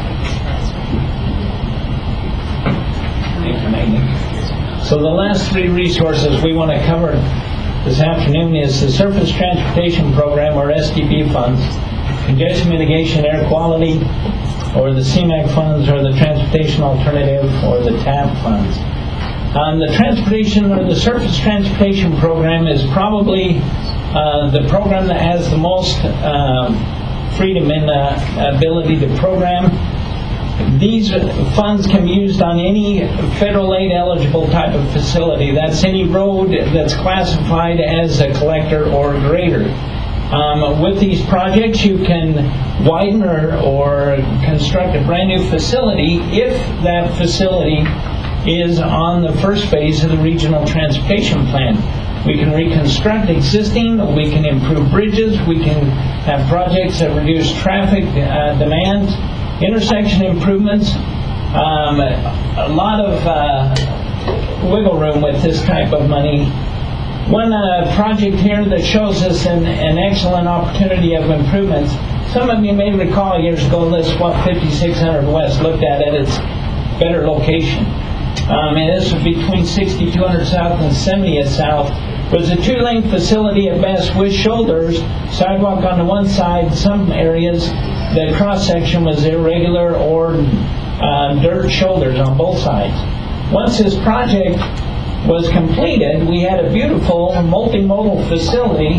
Thank you, Megan. So the last three resources we want to cover this afternoon is the Surface Transportation Program, or S T B funds, congestion mitigation, air quality, or the C MAC funds, or the Transportation Alternative, or the T A B funds. Um, the Transportation, or the Surface Transportation Program, is probably uh, the program that has the most uh, freedom in the ability to program. These funds can be used on any federal aid eligible type of facility. That's any road that's classified as a collector or grader. Um, with these projects, you can widen or, or construct a brand new facility if that facility is on the first phase of the Regional Transportation Plan. We can reconstruct existing, we can improve bridges, we can have projects that reduce traffic uh, demands, intersection improvements, um, a lot of uh, wiggle room with this type of money. One uh, project here that shows us an, an excellent opportunity of improvements. Some of you may recall years ago this what fifty-six hundred West looked at at its better location. Um, and this was between sixty-two hundred South and seventieth South. It was a two-lane facility at best with shoulders, sidewalk on the one side. Some areas the cross-section was irregular or uh, dirt shoulders on both sides. Once this project was completed, we had a beautiful multimodal facility,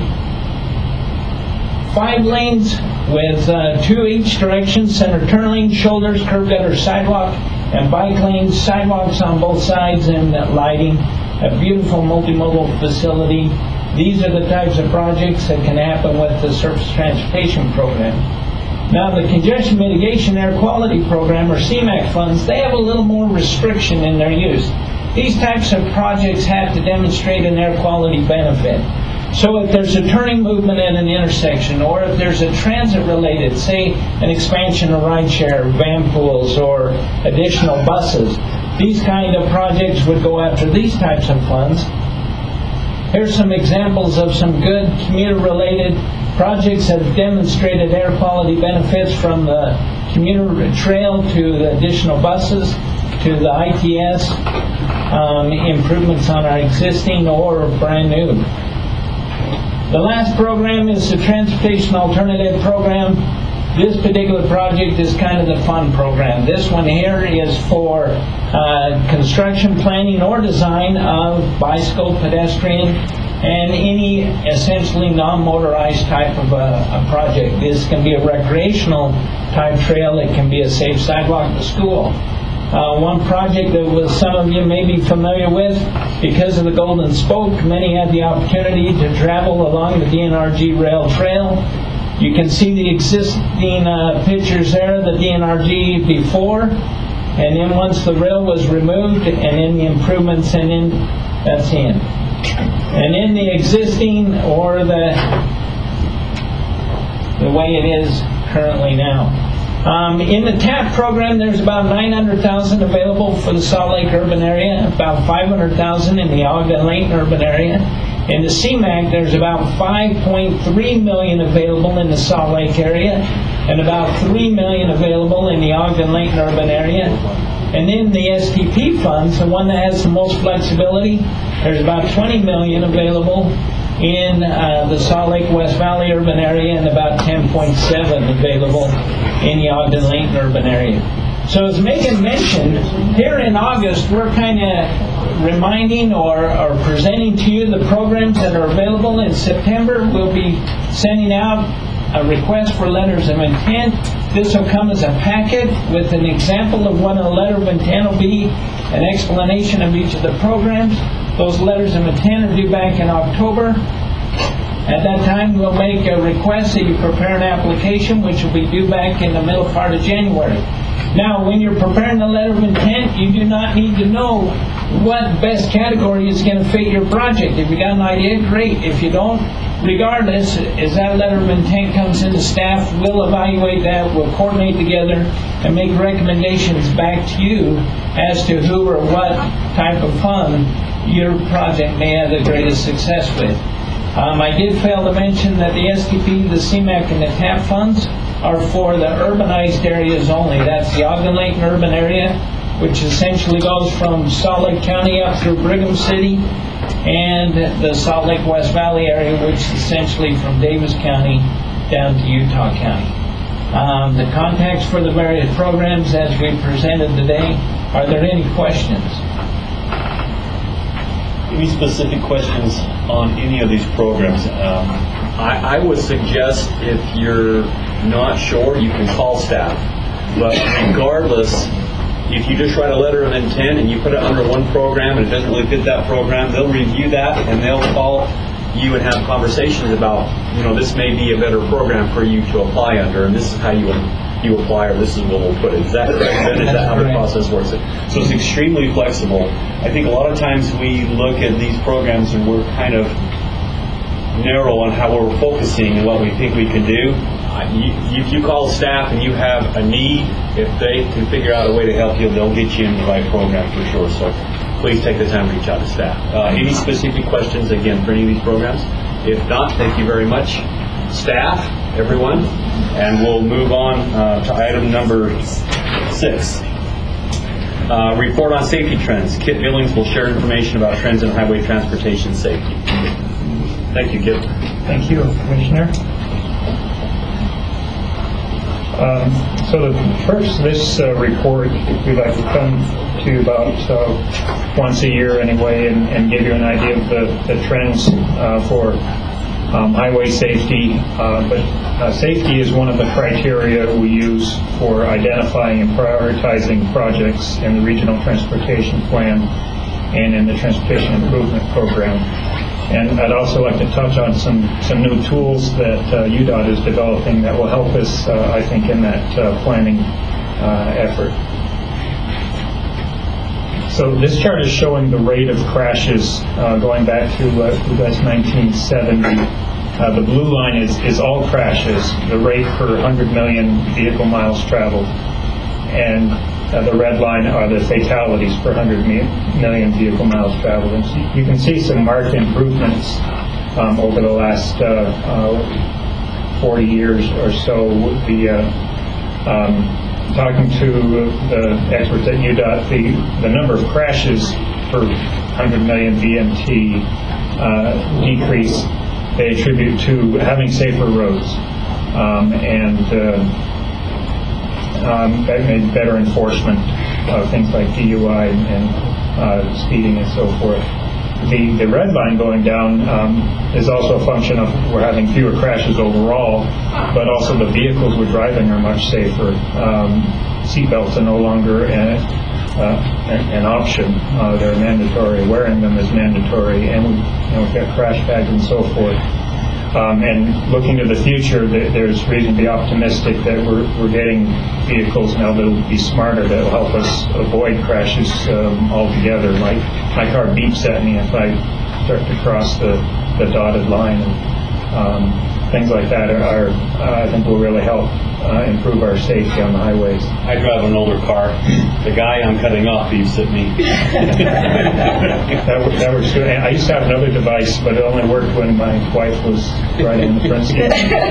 five lanes with uh, two each direction, center turn lane, shoulders, curb gutter, sidewalk, and bike lanes, sidewalks on both sides, and uh, lighting. A beautiful multimodal facility. These are the types of projects that can happen with the Surface Transportation Program. Now, the Congestion Mitigation Air Quality Program, or C MAC funds, they have a little more restriction in their use. These types of projects have to demonstrate an air quality benefit. So if there's a turning movement at an intersection, or if there's a transit-related, say an expansion of rideshare, van pools, or additional buses, these kind of projects would go after these types of funds. Here's some examples of some good commuter-related projects that have demonstrated air quality benefits, from the commuter trail to the additional buses to the I T S, um, improvements on our existing or brand new. The last program is the Transportation Alternative Program. This particular project is kind of the fun program. This one here is for uh, construction, planning, or design of bicycle, pedestrian, and any essentially non-motorized type of a, a project. This can be a recreational type trail. It can be a safe sidewalk to school. Uh, one project that was, some of you may be familiar with, because of the Golden Spoke, many had the opportunity to travel along the D N R G rail trail. You can see the existing uh, pictures there, the D N R G before, and then once the rail was removed, and then the improvements, and then that's in. And in the existing, or the the way it is currently now. Um, in the TAP program, there's about nine hundred thousand available for the Salt Lake urban area, about five hundred thousand in the Ogden-Layton urban area. In the C MAC, there's about five point three million available in the Salt Lake area, and about three million available in the Ogden-Layton urban area. And in the S T P funds, the one that has the most flexibility, there's about twenty million available in uh, the Salt Lake West Valley urban area, and about ten point seven available in the Ogden-Layton urban area. So as Megan mentioned, here in August, we're kind of reminding or, or presenting to you the programs that are available. In September, we'll be sending out a request for letters of intent. This will come as a packet with an example of what a letter of intent will be, an explanation of each of the programs. Those letters of intent are due back in October. At that time, we'll make a request that you prepare an application, which will be due back in the middle part of January. Now, when you're preparing the letter of intent, you do not need to know what best category is going to fit your project. If you got an idea, great. If you don't, regardless, as that letter of intent comes into staff, we'll evaluate that, we'll coordinate together, and make recommendations back to you as to who or what type of fund your project may have the greatest success with. Um, I did fail to mention that the S T P, the C MAC, and the TAP funds are for the urbanized areas only. That's the Ogden-Layton urban area, which essentially goes from Salt Lake County up through Brigham City, and the Salt Lake West Valley area, which is essentially from Davis County down to Utah County. Um, the contacts for the various programs as we presented today. Are there any questions? Any specific questions on any of these programs? Um, I, I would suggest if you're not sure, you can call staff. But regardless, if you just write a letter of intent and you put it under one program and it doesn't really fit that program, they'll review that and they'll call you and have conversations about, you know, this may be a better program for you to apply under, and this is how you you apply, or this is what we'll put it. Is that correct? Is that how the process works? So it's extremely flexible. I think a lot of times we look at these programs and we're kind of narrow on how we're focusing and what we think we can do. Uh, you, if you call staff and you have a need, if they can figure out a way to help you, they'll get you in the right program for sure. So please take the time to reach out to staff. Uh, any specific questions, again, for any of these programs? If not, thank you very much, staff, everyone, and we'll move on uh, to item number six. Uh, report on safety trends. Kit Billings will share information about trends in highway transportation safety. Thank you, Kit. Thank you, Commissioner. Um, so the first, this uh, report we like to come to about uh, once a year anyway, and, and give you an idea of the, the trends uh, for um, highway safety. Uh, but uh, safety is one of the criteria we use for identifying and prioritizing projects in the Regional Transportation Plan and in the Transportation Improvement Program. And I'd also like to touch on some, some new tools that uh, U D O T is developing that will help us, uh, I think, in that uh, planning uh, effort. So this chart is showing the rate of crashes uh, going back to uh, nineteen seventy. Uh, the blue line is, is all crashes, the rate per one hundred million vehicle miles traveled. And Uh, the red line are the fatalities per one hundred million vehicle miles traveled. And so you can see some marked improvements um, over the last uh, uh, forty years or so. The, uh, um, talking to the experts at U D O T, the, the number of crashes per one hundred million V M T uh, decrease they attribute to having safer roads um, and uh, Um, better enforcement of things like D U I and uh, speeding and so forth. The, the red line going down um, is also a function of we're having fewer crashes overall, but also the vehicles we're driving are much safer. Um, Seatbelts are no longer an, uh, an option. Uh, they're mandatory. Wearing them is mandatory, and we, you know, we've got crash bags and so forth. Um, and looking to the future, there's reason to be optimistic that we're, we're getting vehicles now that will be smarter, that will help us avoid crashes um, altogether. Like my car beeps at me if I start to cross the, the dotted line, and um, things like that are, are uh, I think will really help uh, improve our safety on the highways. I drive an older car. The guy I'm cutting off beeps at me. That, wo- that works good. And I used to have another device, but it only worked when my wife was riding in the front seat.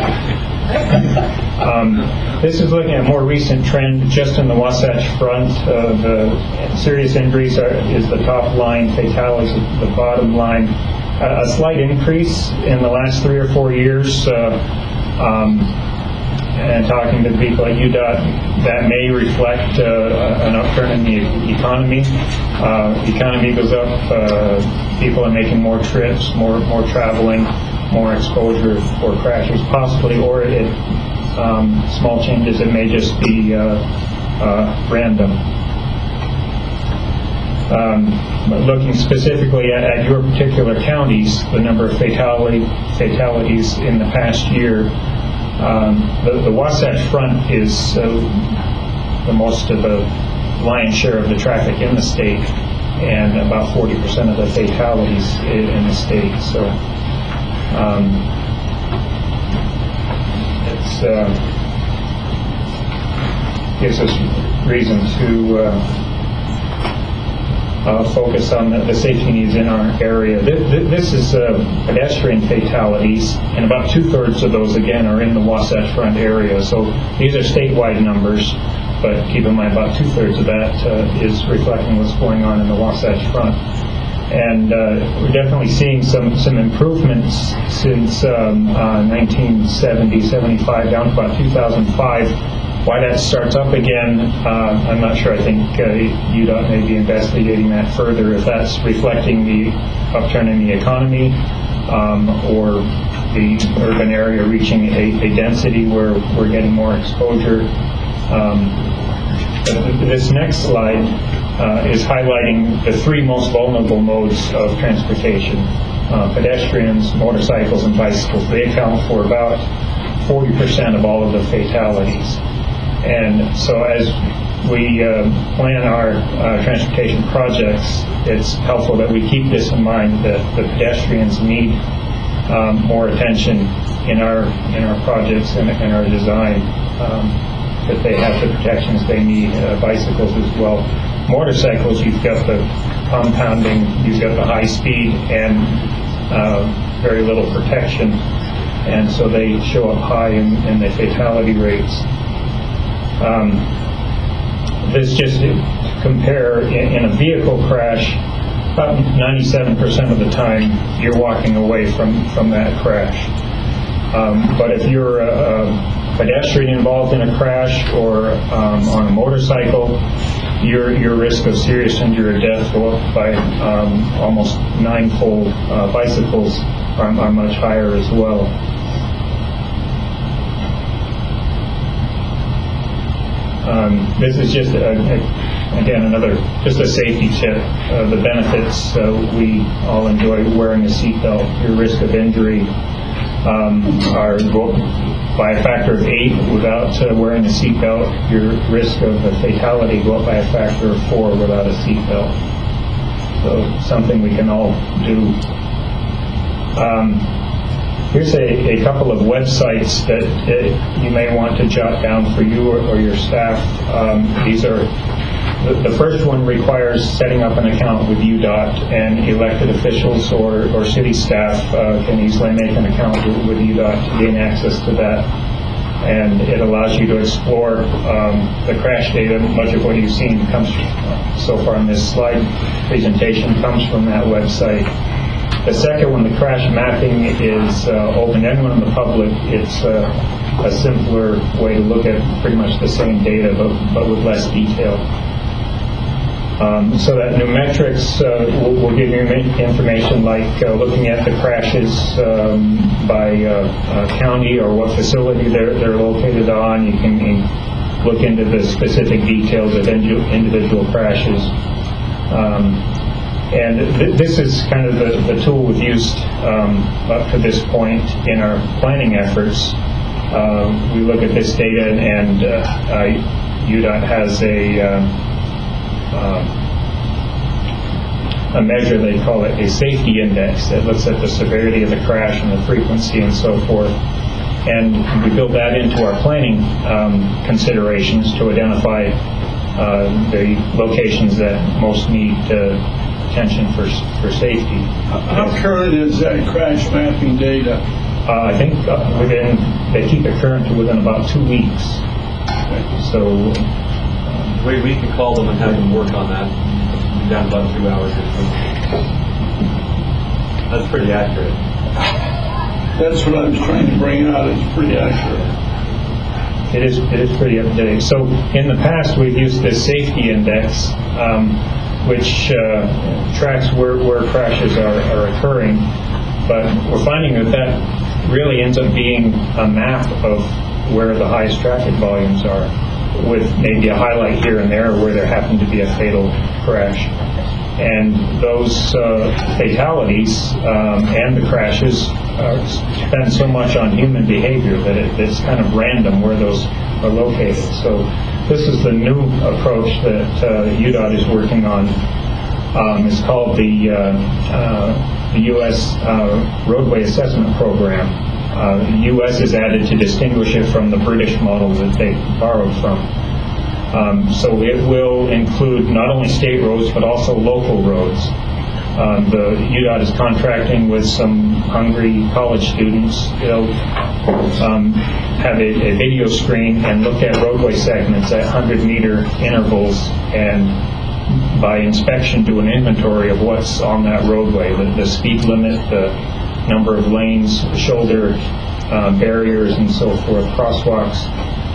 Um, this is looking at a more recent trend just in the Wasatch Front. Uh, the serious injuries are, is the top line, fatalities is the bottom line. Uh, a slight increase in the last three or four years. Uh, um, and talking to people at U DOT, that may reflect uh, an upturn in the economy. Uh, economy goes up, uh, people are making more trips, more more traveling, more exposure for crashes possibly, or it, um, small changes, it may just be uh, uh, random. Um, but looking specifically at, at your particular counties, the number of fatality, fatalities in the past year, um, the, the Wasatch Front is uh, the most of the lion's share of the traffic in the state, and about forty percent of the fatalities in, in the state. So um, it's uh, gives us reason to uh, Uh, focus on the, the safety needs in our area. This, this is uh, pedestrian fatalities, and about two-thirds of those, again, are in the Wasatch Front area. So these are statewide numbers, but keep in mind about two-thirds of that uh, is reflecting what's going on in the Wasatch Front. And uh, we're definitely seeing some, some improvements since um, uh, nineteen seventy, seventy-five, down to about two thousand five. Why that starts up again, uh, I'm not sure. I think uh, U DOT may be investigating that further, if that's reflecting the upturn in the economy um, or the urban area reaching a, a density where we're getting more exposure. Um, but this next slide uh, is highlighting the three most vulnerable modes of transportation: uh, pedestrians, motorcycles, and bicycles. They account for about forty percent of all of the fatalities. And so as we uh, plan our uh, transportation projects, it's helpful that we keep this in mind, that the pedestrians need um, more attention in our in our projects and in our design, um, that they have the protections they need. Uh, bicycles as well. Motorcycles, you've got the compounding, you've got the high speed and uh, very little protection, and so they show up high in, in the fatality rates. Um, this just to compare, in, in a vehicle crash, about ninety-seven percent of the time you're walking away from, from that crash. Um, but if you're a, a pedestrian involved in a crash or um, on a motorcycle, your your risk of serious injury or death go up by um, almost ninefold. Uh, bicycles are, are much higher as well. Um, this is just, a, a, again, another, just a safety tip. Uh, the benefits, uh, we all enjoy wearing a seatbelt. Your risk of injury um, are go by a factor of eight without uh, wearing a seatbelt. Your risk of a fatality go up by a factor of four without a seatbelt. So something we can all do. Um, Here's a, a couple of websites that uh, you may want to jot down for you or, or your staff. Um, these are, the, the first one requires setting up an account with U DOT, and elected officials or, or city staff uh, can easily make an account with, with U DOT to gain access to that. And it allows you to explore um, the crash data. Much of what you've seen comes uh, so far in this slide presentation comes from that website. The second one, the crash mapping, is uh, open to anyone in the public. It's uh, a simpler way to look at pretty much the same data, but, but with less detail. Um, so that Numetrics uh, will, will give you information like uh, looking at the crashes um, by uh, uh, county or what facility they're, they're located on. You can, you can look into the specific details of individual crashes. Um, And th this is kind of the, the tool we've used um, up to this point in our planning efforts. Uh, we look at this data, and uh, uh, U DOT has a, uh, uh, a measure, they call it a safety index, that looks at the severity of the crash and the frequency and so forth. and we build that into our planning um, considerations to identify uh, the locations that most need uh, attention for for safety. How current is that crash mapping data? Uh, I think uh, within, they keep it current to within about two weeks. So We, we can call them and have them work on that. Be done about two hours or so. That's pretty accurate. That's what I was trying to bring out. It's pretty accurate. It is, it is pretty up to date. So in the past, we've used this safety index, um, which uh, tracks where, where crashes are, are occurring. But we're finding that that really ends up being a map of where the highest traffic volumes are, with maybe a highlight here and there where there happened to be a fatal crash. And those uh, fatalities um, and the crashes uh, depend so much on human behavior that it, it's kind of random where those are located. So this is the new approach that uh, U DOT is working on. Um, it's called the, uh, uh, the U S uh, Roadway Assessment Program. Uh, the U S is added to distinguish it from the British model that they borrowed from. Um, so it will include not only state roads but also local roads. Um, the U DOT is contracting with some hungry college students. They'll um, have a, a video screen and look at roadway segments at one hundred meter intervals, and by inspection do an inventory of what's on that roadway, the, the speed limit, the number of lanes, shoulder uh, barriers, and so forth, crosswalks.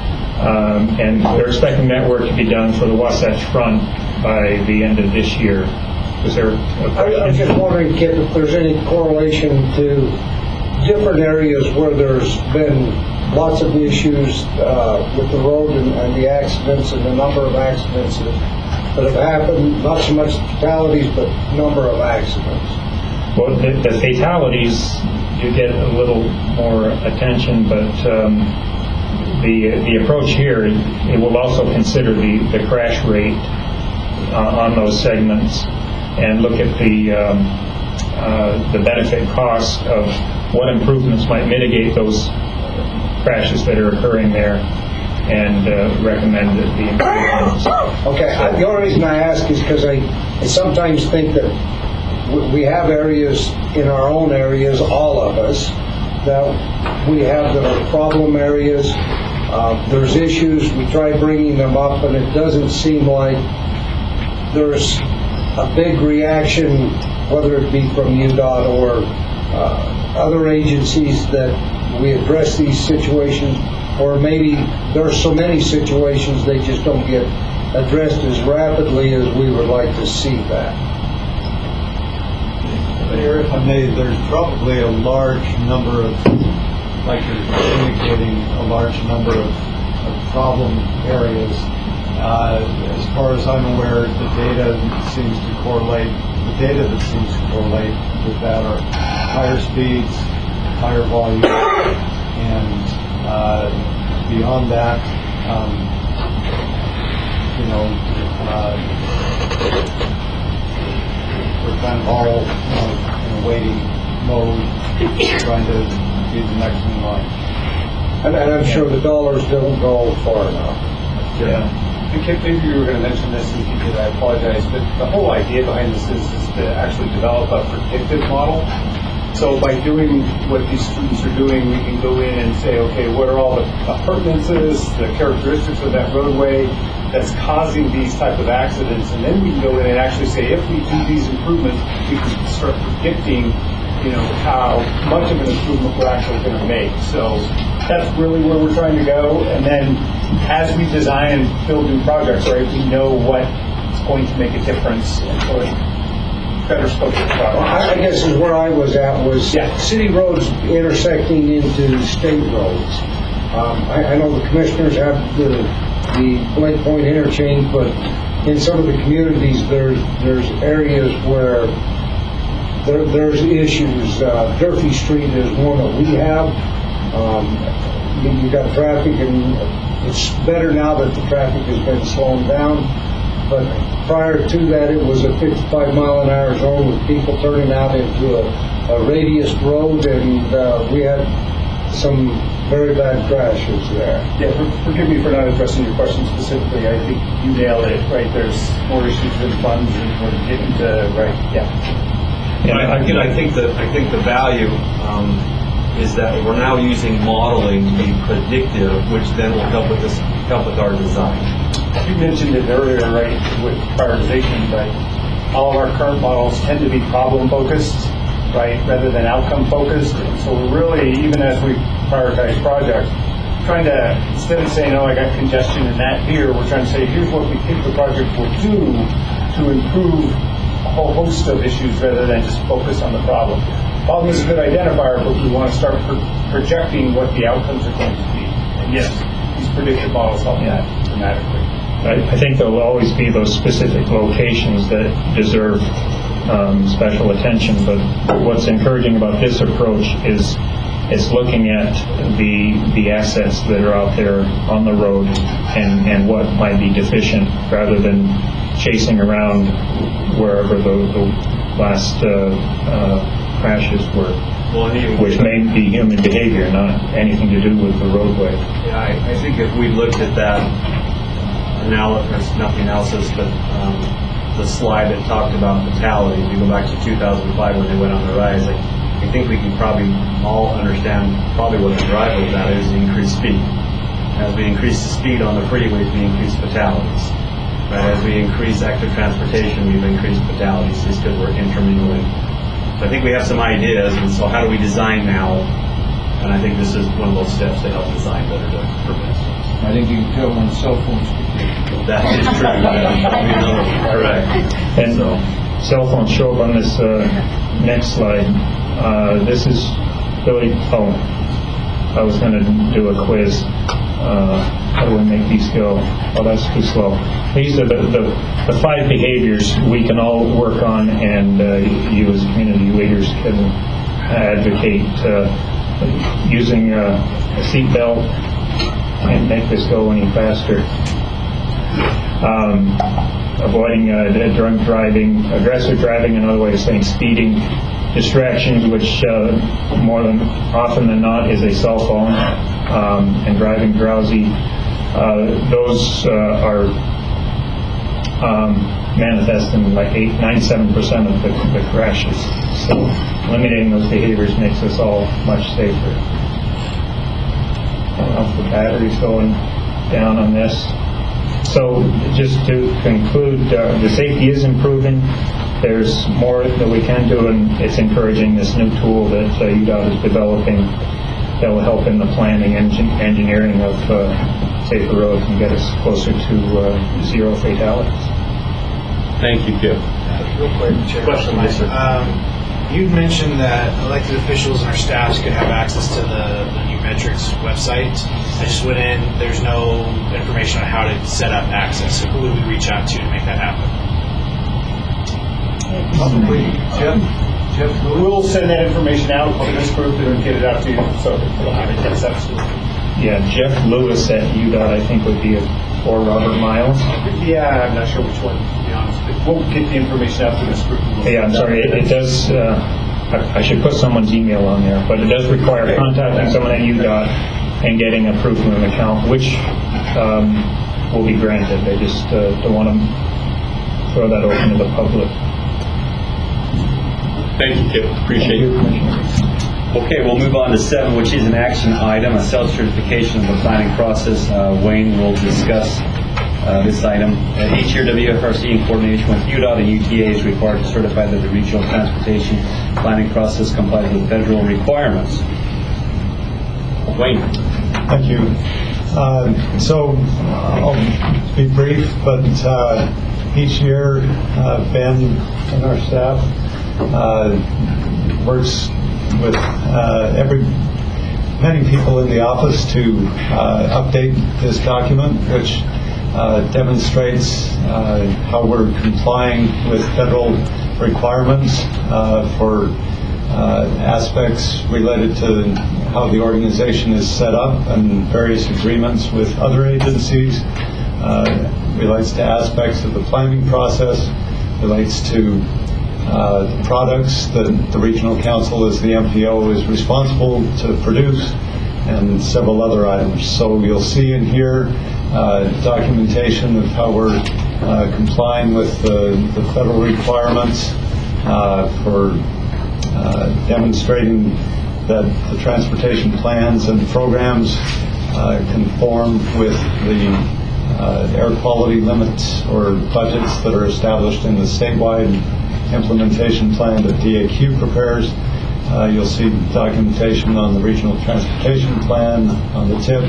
Um, and they're expecting that work to be done for the Wasatch Front by the end of this year. Was there a question? I was just wondering, Kip, if there's any correlation to different areas where there's been lots of issues uh, with the road and, and the accidents and the number of accidents that, that have happened, not so much fatalities, but number of accidents. Well, the, the fatalities, you get a little more attention, but um, the the approach here, it will also consider the, the crash rate uh, on those segments and look at the um, uh, the benefit cost of what improvements might mitigate those crashes that are occurring there, and uh, recommend that the improvements. Okay, I, the only reason I ask is because I, I sometimes think that we have areas in our own areas, all of us, that we have that are problem areas. Uh, there's issues, we try bringing them up, and it doesn't seem like there's a big reaction, whether it be from U DOT or uh, other agencies, that we address these situations, or maybe there are so many situations they just don't get addressed as rapidly as we would like to see that. Mayor, if I may, there's probably a large number of, like you're indicating, a large number of, of problem areas. Uh, as far as I'm aware, the data seems to correlate, the data that seems to correlate with that are higher speeds, higher volume, and uh, beyond that, um, you know, uh, we're kind of all uh, in a waiting mode, trying to be the next in line. And, and I'm sure the dollars don't go far enough. Yeah. And Kip, maybe you were going to mention this, and if you did, I apologize, but the whole idea behind this is, is to actually develop a predictive model. So by doing what these students are doing, we can go in and say, okay, what are all the appurtenances, the characteristics of that roadway that's causing these type of accidents, and then we can go in and actually say, if we do these improvements, we can start predicting, you know, how much of an improvement we're actually going to make. So that's really where we're trying to go. And then as we design and build new projects, right, we know what's going to make a difference and sort of better scope of the project. I, I guess is where I was at was yeah. city roads intersecting into state roads. Um, I, I know the commissioners have the, the Blake Point interchange, but in some of the communities there's there's areas where there, there's issues. Uh, Durfee Street is one that we have. Um, you, you got traffic, and it's better now that the traffic has been slowing down. But prior to that, it was a fifty-five mile an hour zone with people turning out into a, a radius road, and uh, we had some very bad crashes there. Yeah, for- forgive me for not addressing your question specifically. I think you nailed it, right? There's more issues than funds, and we're getting to, right, yeah. Yeah, I, again, I think that I think the value um, is that we're now using modeling to be predictive, which then will help with this, help with our design. You mentioned it earlier, right, with prioritization, right? All of our current models tend to be problem-focused, right, rather than outcome-focused. So we're really, even as we prioritize projects, trying to, instead of saying, oh, I got congestion in that here, we're trying to say, here's what we think the project will do to improve a whole host of issues rather than just focus on the problem. Problem is a good identifier, but we want to start pro- projecting what the outcomes are going to be. And yes, these predictive models help that dramatically. I, I think there will always be those specific locations that deserve um, special attention, but what's encouraging about this approach is is looking at the the assets that are out there on the road and, and what might be deficient, rather than chasing around wherever the, the last uh, uh, crashes were, well, which may be human behavior, not anything to do with the roadway. Yeah, I, I think if we looked at that analysis, there's nothing else, is but um, the slide that talked about fatality. If you go back to two thousand five when they went on the rise, I, I think we can probably all understand probably what the driver of that is: increased speed. As we increase the speed on the freeways, we increase fatalities. Right? As we increase active transportation, we've increased fatalities just because we're intermingling. So I think we have some ideas, and so how do we design now? And I think this is one of those steps to help design better to prevent things. I think you can tell when cell phones. That is true. Correct. And so, cell phones show up on this uh, next slide. Uh, this is Billy. Oh, I was going to do a quiz. Uh, how do we make these go? Oh, that's too slow. These are the, the, the five behaviors we can all work on, and uh, you as community leaders can advocate uh, using uh, a seat belt. Can't make this go any faster. Um, avoiding uh, drunk driving, aggressive driving, another way of saying speeding, distractions, which uh, more than often than not is a cell phone, um, and driving drowsy. Uh, those uh, are um, manifest in like eight, ninety-seven percent of the, the crashes. So eliminating those behaviors makes us all much safer. I don't know if the battery's going down on this. So just to conclude, uh, the safety is improving. There's more that we can do, and it's encouraging this new tool that uh, U DOT is developing that will help in the planning and engin- engineering of uh, safer roads and get us closer to uh, zero fatalities. Thank you, Kip. Real quick, Chair. Question, Lisa. Um, you'd mentioned that elected officials and our staffs could have access to the, the New Metrics website. I just went in, there's no information on how to set up access. So who would we reach out to to make that happen? Probably Jeff. Jeff, we'll send that information out to this group and get it out to you. So we'll have it. Yes, absolutely. Yeah, Jeff Lewis at U DOT, I think, would be a, or Robert Miles. Yeah, I'm not sure which one, to be honest. But we'll get the information out to this group. We'll Yeah, I'm sorry, it, it does, uh, I, I should put someone's email on there, but it does require contacting someone at U DOT and getting a proof of an account, which um, will be granted. They just uh, don't want to throw that open to the public. Thank you, Kip. Appreciate it. Okay, we'll move on to seven, which is an action item, a self-certification of the planning process. Uh, Wayne will discuss uh, this item. Uh, each year, W F R C, in coordination with U DOT and U T A, is required to certify that the regional transportation planning process complies with federal requirements. Wayne. Thank you. Uh, so I'll be brief, but uh, each year uh, Ben and our staff uh, works with uh, every many people in the office to uh, update this document, which uh, demonstrates uh, how we're complying with federal requirements uh, for uh, aspects related to how the organization is set up and various agreements with other agencies, uh, relates to aspects of the planning process, relates to uh, the products that the Regional Council as the M P O is responsible to produce, and several other items. So you'll see in here uh, documentation of how we're uh, complying with the, the federal requirements uh, for uh, demonstrating that the transportation plans and programs uh, conform with the uh, air quality limits or budgets that are established in the statewide implementation plan that D A Q prepares. Uh, you'll see documentation on the regional transportation plan, on the T I P.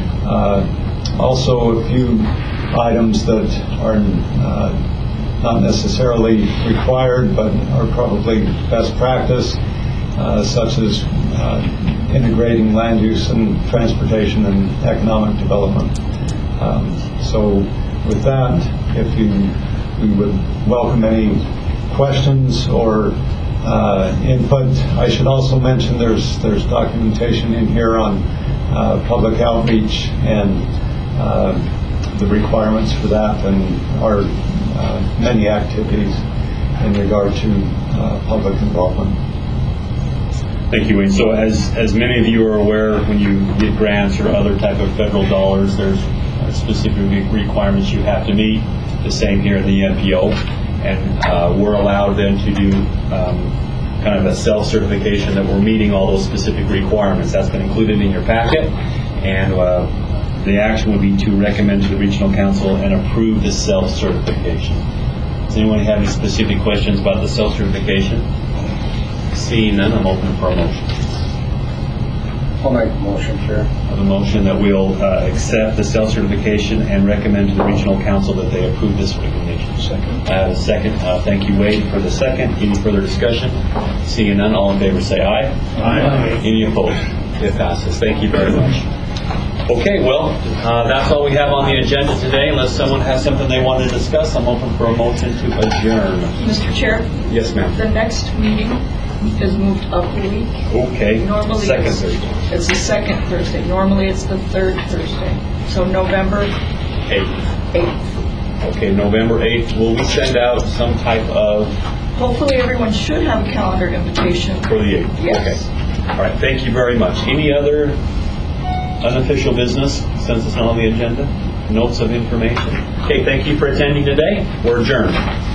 Uh, also a few items that are uh, not necessarily required but are probably best practice, uh, such as uh, integrating land use and transportation and economic development. Um, so with that, if you, we would welcome any questions or uh, input. I should also mention there's there's documentation in here on uh, public outreach and uh, the requirements for that, and our uh, many activities in regard to uh, public involvement. Thank you, Wayne. So as, as many of you are aware, when you get grants or other type of federal dollars, there's specific requirements you have to meet, the same here in the N P O. And uh, we're allowed then to do um, kind of a self-certification that we're meeting all those specific requirements. That's been included in your packet. And uh, the action would be to recommend to the Regional Council and approve the self-certification. Does anyone have any specific questions about the self-certification? Seeing none, I'm open for a motion. I'll make a motion, Chair. I have a motion that we'll uh, accept the self-certification and recommend to the Regional Council that they approve this recommendation. Second. I have a second. Uh, thank you, Wade, for the second. Any further discussion? Seeing none, all in favor say aye. Aye. Any opposed? It passes. Thank you very much. Okay, well, uh, that's all we have on the agenda today. Unless someone has something they want to discuss, I'm open for a motion to adjourn. Mister Chair? Yes, ma'am. The next meeting is moved up a week. Okay. Normally second it's, Thursday. It's the second Thursday. Normally it's the third Thursday. So November eighth. eighth. Okay, November eighth. Will we send out some type of... Hopefully everyone should have a calendar invitation. For the eighth? Yes. Okay. All right, thank you very much. Any other unofficial business since it's not on the agenda? Notes of information? Okay, thank you for attending today. We're adjourned.